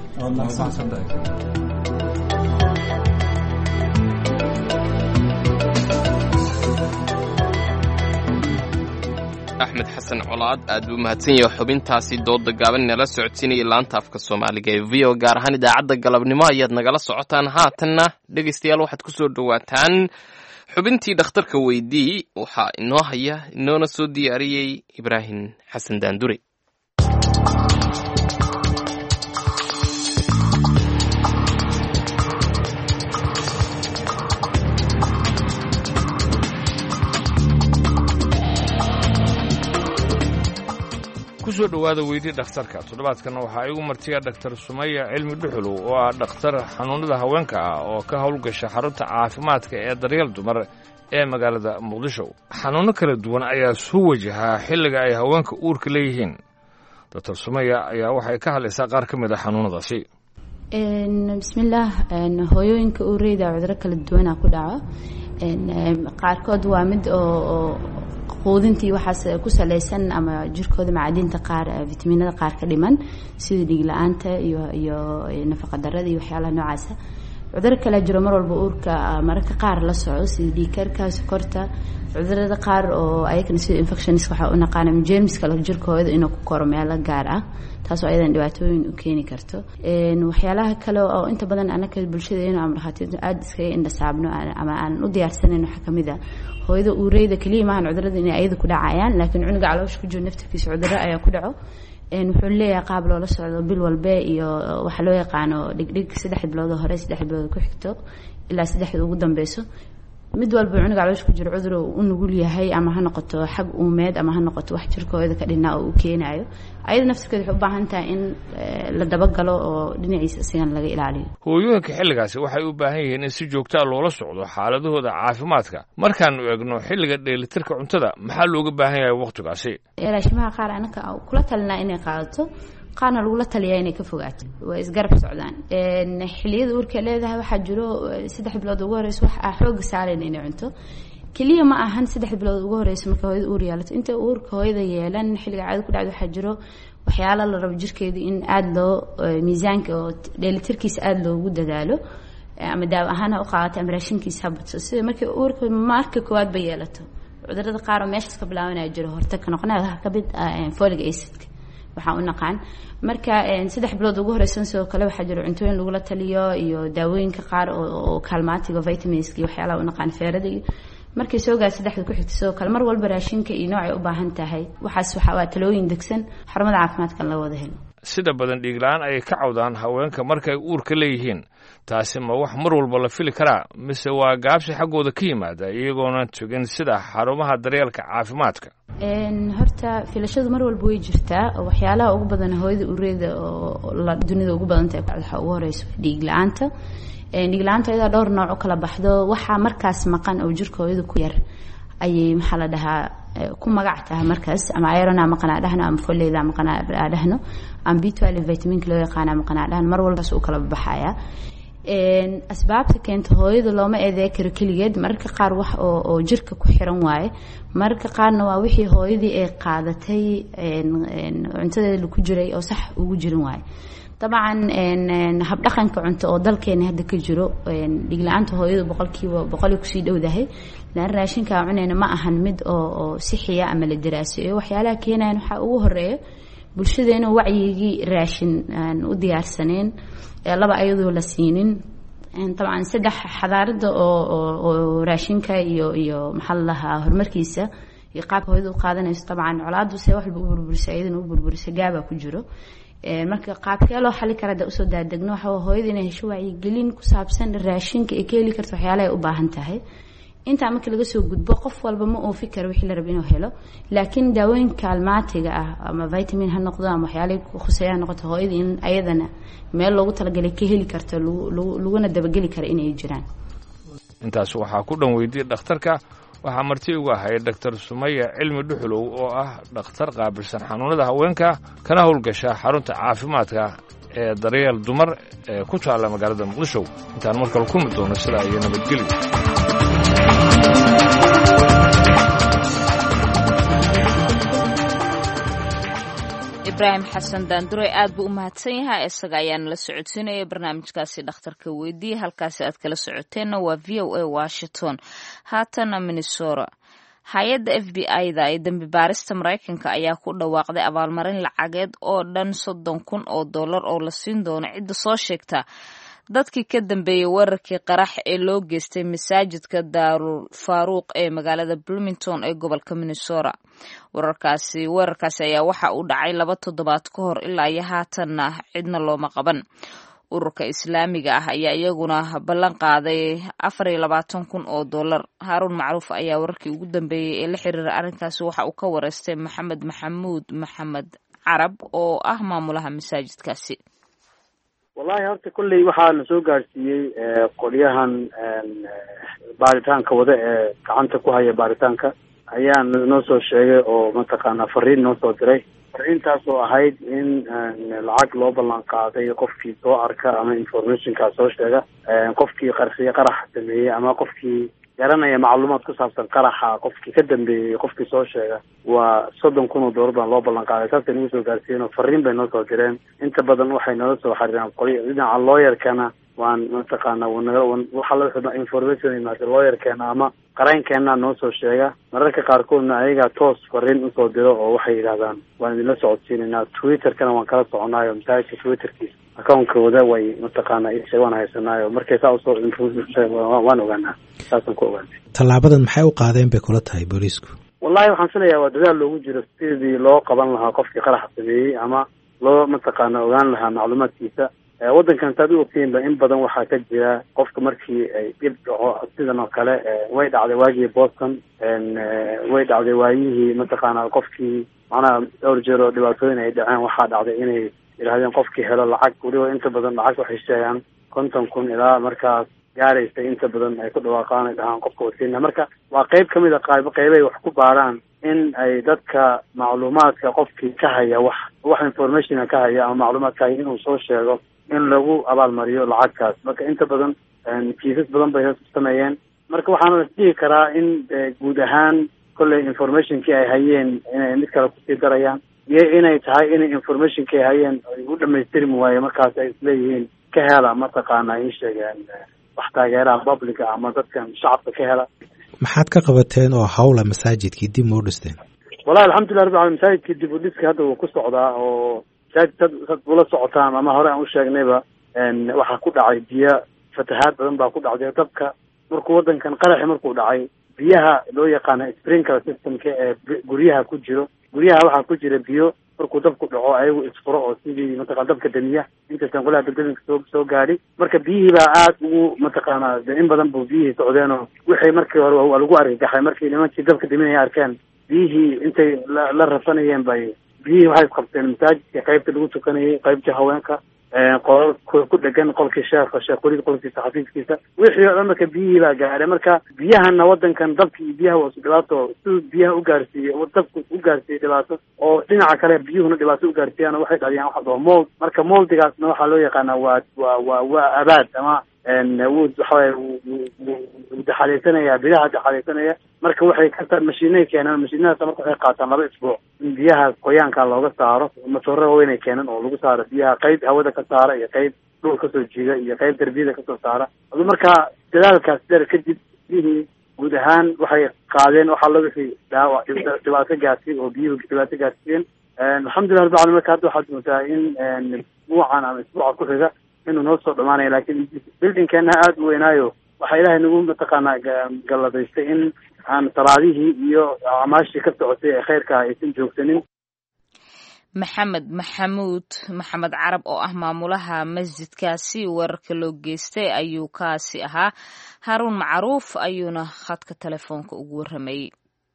Speaker 2: axmed xasan colaad aad buu mahadsan yahay xubintaasi dooda gaaban nala socodsiinayay laanta afka soomaaliga ee v o gaar ahaan idaacadda galabnimo ayaad nagala socotaan. haatanna dhegaystayaal waxaad ku soo dhowaataan xubintii dhakhtarka weydii waxaa inoo haya inoona soo diyaariyey ibraahim xasan daandure.
Speaker 13: kusoo dhowaada weydii dhakhtarka. toddobaadkan waxaa igu martiya dhaktar sumaya cilmi dhuxulow oo ah dhakhtar xanuunada haweenka ah oo ka howlgasha xarunta caafimaadka ee daryeel dumar ee magaalada muqdisho. xanuunno kala duwan ayaa soo wajahaa xilliga ay haweenka uurka leeyihiin. doctor sumaya ayaa waxay ka hadlaysaa qaar ka mid a xanuunadaasi.
Speaker 14: bismillaah, hooyooyinka uureyda cuduro kala duwana ku dhaco. qaarkood waa mid oo quudintii waxaas ku salaysan ama jirkooda macdinta qaar fitamiinada qaar ka dhiman sida dhiig la-aanta iyo nafaqa darada iyo waxyaalaha noocaasa. cuduro kale jiro mar walba uurka mararka qaar la soco sida dhiig karka, sokorta, cudurada qaar oo ayagana sida infections waxa u naqaana germska la jirkooda inuu ku koro meelo gaar ah, taasoo ayadan dhibaatooyin u keeni karto. waxyaalaha kale oo inta badan anaka bulshadeena ama dhakhaatiirtu aad iskaga indhasaabno ama aan u diyaarsanayn waxaa kamid ah hooyada uureyda keliya maahan cudurada inay ayada ku dhacayaan, laakiin cunuga caloosha ku jiro naftirkiisa cuduro ayaa ku dhaco. wuxuu leeyahay qaab loola socdo bil walbe iyo waxa loo yaqaano dhigdhig 3 bilood hore 3 bilood ku xigto ilaa 3 ugu dambeyso. mid walba cunuga caloosha ku jiro cudur uu nugul yahay ama ha noqoto xag uumeed ama ha noqoto wax jirkooda ka dhinaa oo uu keenayo. ayada naftirkeeda waxay u baahan tahay in la dabagalo oo dhinaciisa sigan laga ilaaliyo.
Speaker 13: hooyooyinka xilligaasi waxay u baahan yihiin in si joogto ah loola socdo xaaladahooda caafimaadka. markaanu eegno xilliga dheelitirka cuntada maxaa looga baahan yahay waqtigaasi? raashimaha qaar anaka kula talinaa inay qaadato, qaarna lagula taliyaa inay ka fogaato, waa isgarab socdaan. xilliyada uurka leedahay waxaa jiro 3 bilood ugu horeysa wax xooga saareen inay cunto keliya ma ahan 3 bilood ugu horeysa marka hooyada uur yeelato. inta uurka hooyada yeelan xilliga caado ku dhacdo waxaa jiro waxyaalo la rabo jirkeeda in aad loo miisaanka oo dheelitirkiisa aad loogu dadaalo ama daawo ahaan u qaadato ama raashinkiisa habadso sida markii uurka marka koowaad ba yeelato. cudurada qaar oo meeshaas ka bilaabanaya jiro horta ka noqonaya ka mid folic acid waxaa u naqaan. marka 3 bilood ugu horeysan sidoo kale waxaa jiro cuntooyin lagula taliyo iyo daawooyinka qaar oo kaalmaatiga vitamins iyo waxyaalaha u naqaan feerada iyo markay soo gaar 3 ku xigto sidoo kale mar walba raashinka iyo nooc ay u baahan tahay waxaas waa talooyin degsan xarumada caafimaadka la wada helo. sida badan dhiig la-aan ayay ka cawdaan haweenka markay uurka leeyihiin. taasi ma wax mar walba la fili karaa mise waa gaabsi xaggooda ka yimaada iyagoona tugin sida xarumaha daryeelka caafimaadka?
Speaker 14: horta filashadu mar walba way jirtaa. waxyaalaha ugu badan hooyada uureyda oo dunida ugu badan tahay waxa ugu horeysa dhiig la-aanta. dhiig la-aanta iyada dhowr nooc u kala baxdo. waxaa markaas maqan oo jirka hooyada ku yar ayay maxaa la dhahaa ku magac tahay markaas ama iron ama qanaadhahno ama folate ama qanaadhahno ama B12 vitaminka loo yaqaan ama qanaadhahno mar walba uu kala baxaya. asbaabta keenta hooyada looma eedeey karo keligeed. mararka qaar wax oo jirka ku xiran waaye, mararka qaarna waa wixii hooyadii ay qaadatay cuntadeeda ku jiray oo sax ugu jirin waaye. طبعا habdhaqanka cunto oo dalkeena hadda ka jiro dhiig la-aanta hooyada 100% ku sii dhowdahay. laan raashinka cunayna ma ahan mid oo sixiya ama la daraasayo. waxyaalaha keenayaan waxa ugu horeeya bulshadeena wacyigii raashin aan u diyaarsaneen laba ayadoo la siinin. طبعا 3 xadaarada oo raashinka iyo maxal laha horumarkiisa iyo qaabka hooyada u qaadanayso. طبعا colaadu see wax lagu burburisay iyadana u burburisay gaaba ku jiro. marka qaabkee loo xali kara da usoo daadegno waxa hooyada inay hesho wacyigelin ku saabsan raashinka ay ka heli karto waxyaalaha ay u baahan tahay. intaa marka laga soo gudbo qof walba ma uu fikir wixii la rabo inuu helo, laakiin daawooyinka kaalmaatiga ah ama vitamin ha noqdo ama waxyaalaha ku khuseeya noqoto hooyada in ayadana meel loogu talagalay ka heli karto laguna dabageli karo inay jiraan.
Speaker 13: intaas waxaa ku dhan weydiiyey dhakhtarka. waxaa marti ugu ahay dhaktar sumaya cilmi dhuxulow oo ah dhakhtar qaabilsan xanuunada haweenka kana howlgasha xarunta caafimaadka ee daryeel dumar ee ku taalla magaalada muqdisho. intaan markale kulmi doono sidaa iyo nabadgelyo.
Speaker 1: ibraahim xasan daandure aad buu u mahadsan yahay. isaga ayaana la socodsiinaya barnaamijkaasi dhakhtarka weydiiya. halkaasi aad kala socoteenna waa v o a washington. haatana minnesota, hay-adda f b i-da ee dembi baarista maraykanka ayaa ku dhawaaqday abaalmarin lacageed oo dhan $30,000 oo la siin doono cidda soo sheegta dadkii ka dambeeyey weerarkii qarax ee loo geystay masaajidka daarul faaruuq ee magaalada bloomington ee gobolka minnesota. weerarkaasi ayaa waxa uu dhacay 2 toddobaad ka hor ilaa iyo haatanna cidna looma qaban. ururka islaamiga ah ayaa iyaguna ballan qaaday $24,000. haaruun macruuf ayaa wararkii ugu dambeeyey ee la xiriira arrinkaasi waxa uu ka wareystay maxamed carab oo ah maamulaha masaajidkaasi.
Speaker 3: wallahi horta kolley waxaa la soo gaarsiiyey qolyahan baaritaanka wada ee gacanta ku haya baaritaanka ayaa noo soo sheegay oo mataqaanaa fariin noo soo diray. fariintaas oo ahayd in lacag loo ballan qaaday qofkii soo arka ama informationkaas soo sheega, qofkii qarax sameeyey ama qofkii garanaya macluumaad ku saabsan qaraxa, qofkii ka dambeeyey qofkii soo sheega waa $30,000 baan loo ballan qaaday. saasay nagu soo gaarsiiyeen oo fariin bay noo soo direen. inta badan waxay nala soo xiriiraan dhinaca lawyerkana waan mataqaana waxa la xidha information imaada lawyerkeena ama qareenkeena noo soo sheega. mararka qaarkoodna ayaga toos fariin usoo diro oo waxay yidhahdaan waan idinla socodsiinaynaa. twitterkana waan kala soconaayo, masaajidka twitterkiisa account-kooda way mataqaana waan haysanaayo. markay saa usoo waan ogaanaa, saasaan ku ogaanay.
Speaker 15: tallaabadan maxay u qaadeen bay kula tahay booliisku?
Speaker 3: wallahi waxaan filayaa waa dadaal loogu jiro sidii loo qaban lahaa qofkii qaraxa sameeyey ama loo mataqaana ogaan lahaa macluumaadkiisa. waddankan saad u ogtiinba in badan waxaa ka jira qofka markii ay dhib dhaco sidan oo kale. way dhacday waagii Boston, way dhacday waayihii mataqaana qofkii macnaha dhowr jeer oo dhibaatooyin ay dhaceen. waxaa dhacday inay yidhaahdeen qofkii helo lacag, weliba inta badan lacag waxay sheegaan 50,000 ilaa markaas gaaraysay inta badan ay ku dhawaaqaan ay dhahaan qofka wasiina. marka waa qayb ka mid a qaybay wax ku baaraan in ay dadka macluumaadka qofkii ka haya wax information ka haya ama macluumaad ka haya inuu soo sheego in lagu abaalmariyo lacagtaas. marka inta badan kiisas badan bay sameeyeen. marka waxaana dhihi karaa in guud ahaan kolley informationkii ay hayeen inay mid kale kusii darayaan, iyo inay tahay inay informationkii ay hayeen ay u dhamaystirmi waaye markaas ay isleeyihiin ka hela mataqaana ay sheegeen wax taageeraha publica ama dadkan shacabka ka hela.
Speaker 15: maxaad ka qabateen oo hawla masaajidkii dib u dhisteen?
Speaker 3: wallahi alxamdulilah rabbil caalamiin, masaajidkii dib u dhiska hadda wuu ku socdaa oo masaajid dad ula socotaan ama hore aan u sheegnayba waxaa ku dhacay biyo fatahaad badan baa ku dhacday. dabka markuu waddankan qaraxi markuu dhacay, biyaha loo yaqaana sprinkler systemka ee guryaha ku jiro, guryaha waxaa ku jira biyo markuu dabku dhaco ayagu isfuro oo sidii mataqana dabka damiya intaasaan qolaha dabdaminka soo gaadhi. marka biyihii baa aad ugu mataqaana in badan buu biyihii socdeen oo wixii markii hore waa lagu argagaxay markii nimankii dabka daminaya arkeen biyihii intay la rafanayeen bay biyihii waxay isqabteen masaajidka qaybta lagu tukanayay, qaybtii haweenka, qolal ku dhegan qolkii sheekh weliid qolkiisa xafiiskiisa, wixii oo dhan marka biyihii baa gaadhay. marka biyahana waddankan dabki iyo biyaha waa isu dhibaato, siduu biyaha u gaarsiiyey dabku u gaarsiiyey dhibaato oo dhinaca kale biyuhuna dhibaato u gaarsiiyaan oo waxay dhaliyaan waxa dhao mold. marka moldigaasna waxaa loo yaqaanaa waa abaad ama wuud waxawaaye wuu daxalaysanaya, biyaha daxalaysanaya. marka waxay ka mashiinay keenaan, mashiinadaas marka waxay qaataan 2 isbuuc in biyaha qoyaanka looga saaro. matooro waaweyn ay keenan oo lagu saaro biyaha, qayb hawada ka saara iyo qayb dhul kasoo jiida iyo qayb darbiyada kasoo saara. adu marka dadaalkaas dheer kadib biyihii guud ahaan waxay qaadeen waxa la wixii dhibaato gaarsiin oo biyuhu dhibaato gaarsiiyeen. alxamdulilah rabbil caalamiin. marka hadda waxaad moodaa in isbuucan ama isbuuca ku xiga inuu noo soo dhamaanaya, laakiin buildingkeena aada u weynaayo waxaa ilaahay nagu mataqaana galladaystay in aan salaadihii iyo acmaashii ka socotay ee khayrka aysan joogsanin.
Speaker 1: maxamed carab oo ah maamulaha masjidkaasi weerarka loo geystay ayuu kaasi ahaa. haaruun macruuf ayuuna khadka telefoonka ugu warramayey.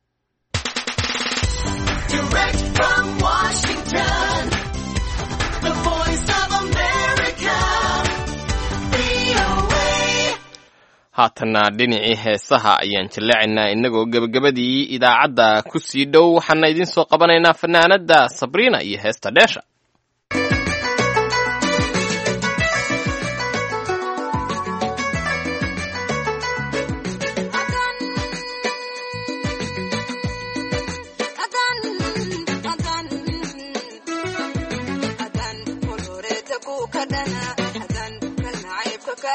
Speaker 2: haatanna dhinacii heesaha ayaan jilleecaynaa innagoo gebagabadii idaacadda ku sii dhow. waxaana idiin soo qabanaynaa fanaanadda sabriina iyo heesta dheesha.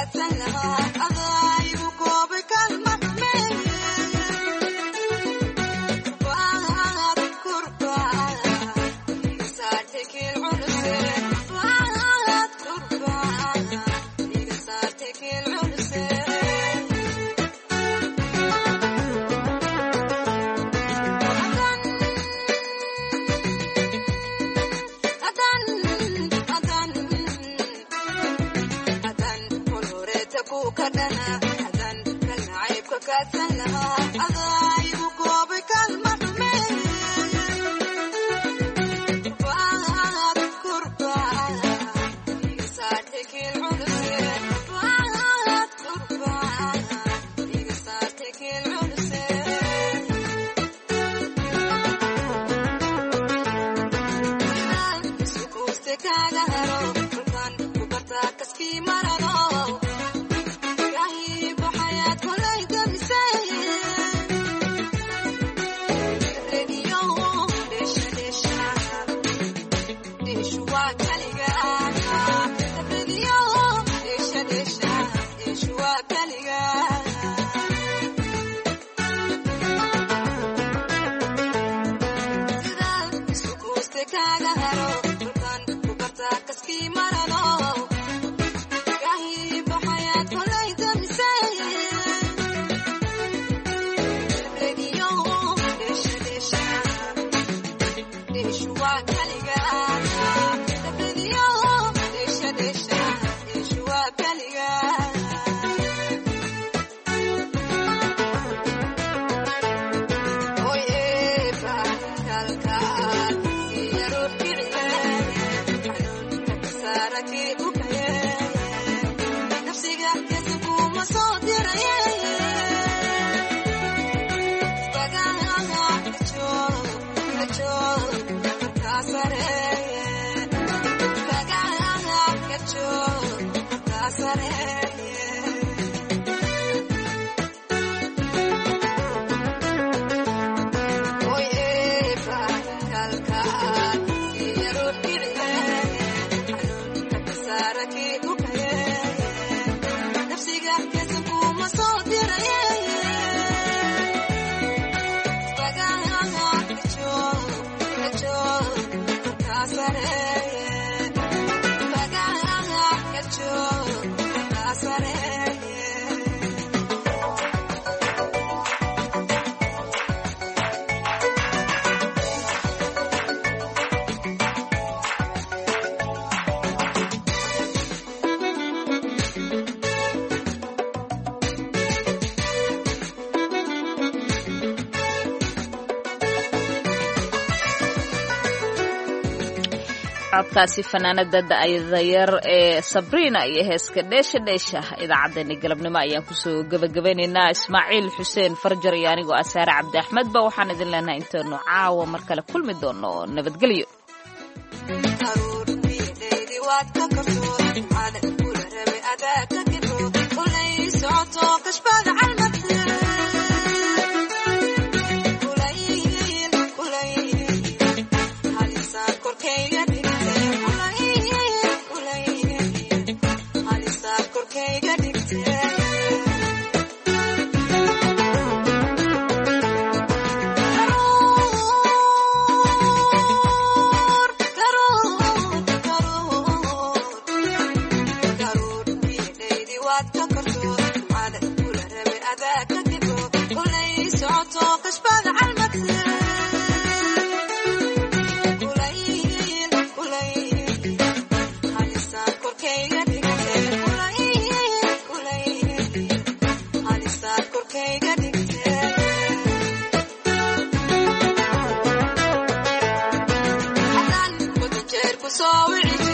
Speaker 1: codkaasi fanaanada da'yar ee Sabrina iyo heeska dheesha dheesha idaacadeena galabnimo ayaan kusoo gabagabaynaynaa Ismaaciil Xuseen Farjar iyo anigoo Asaare Cabdi Axmed ba waxaan idin leenahay intaanu caawa mar kale kulmi doono nabadgelyo
Speaker 16: so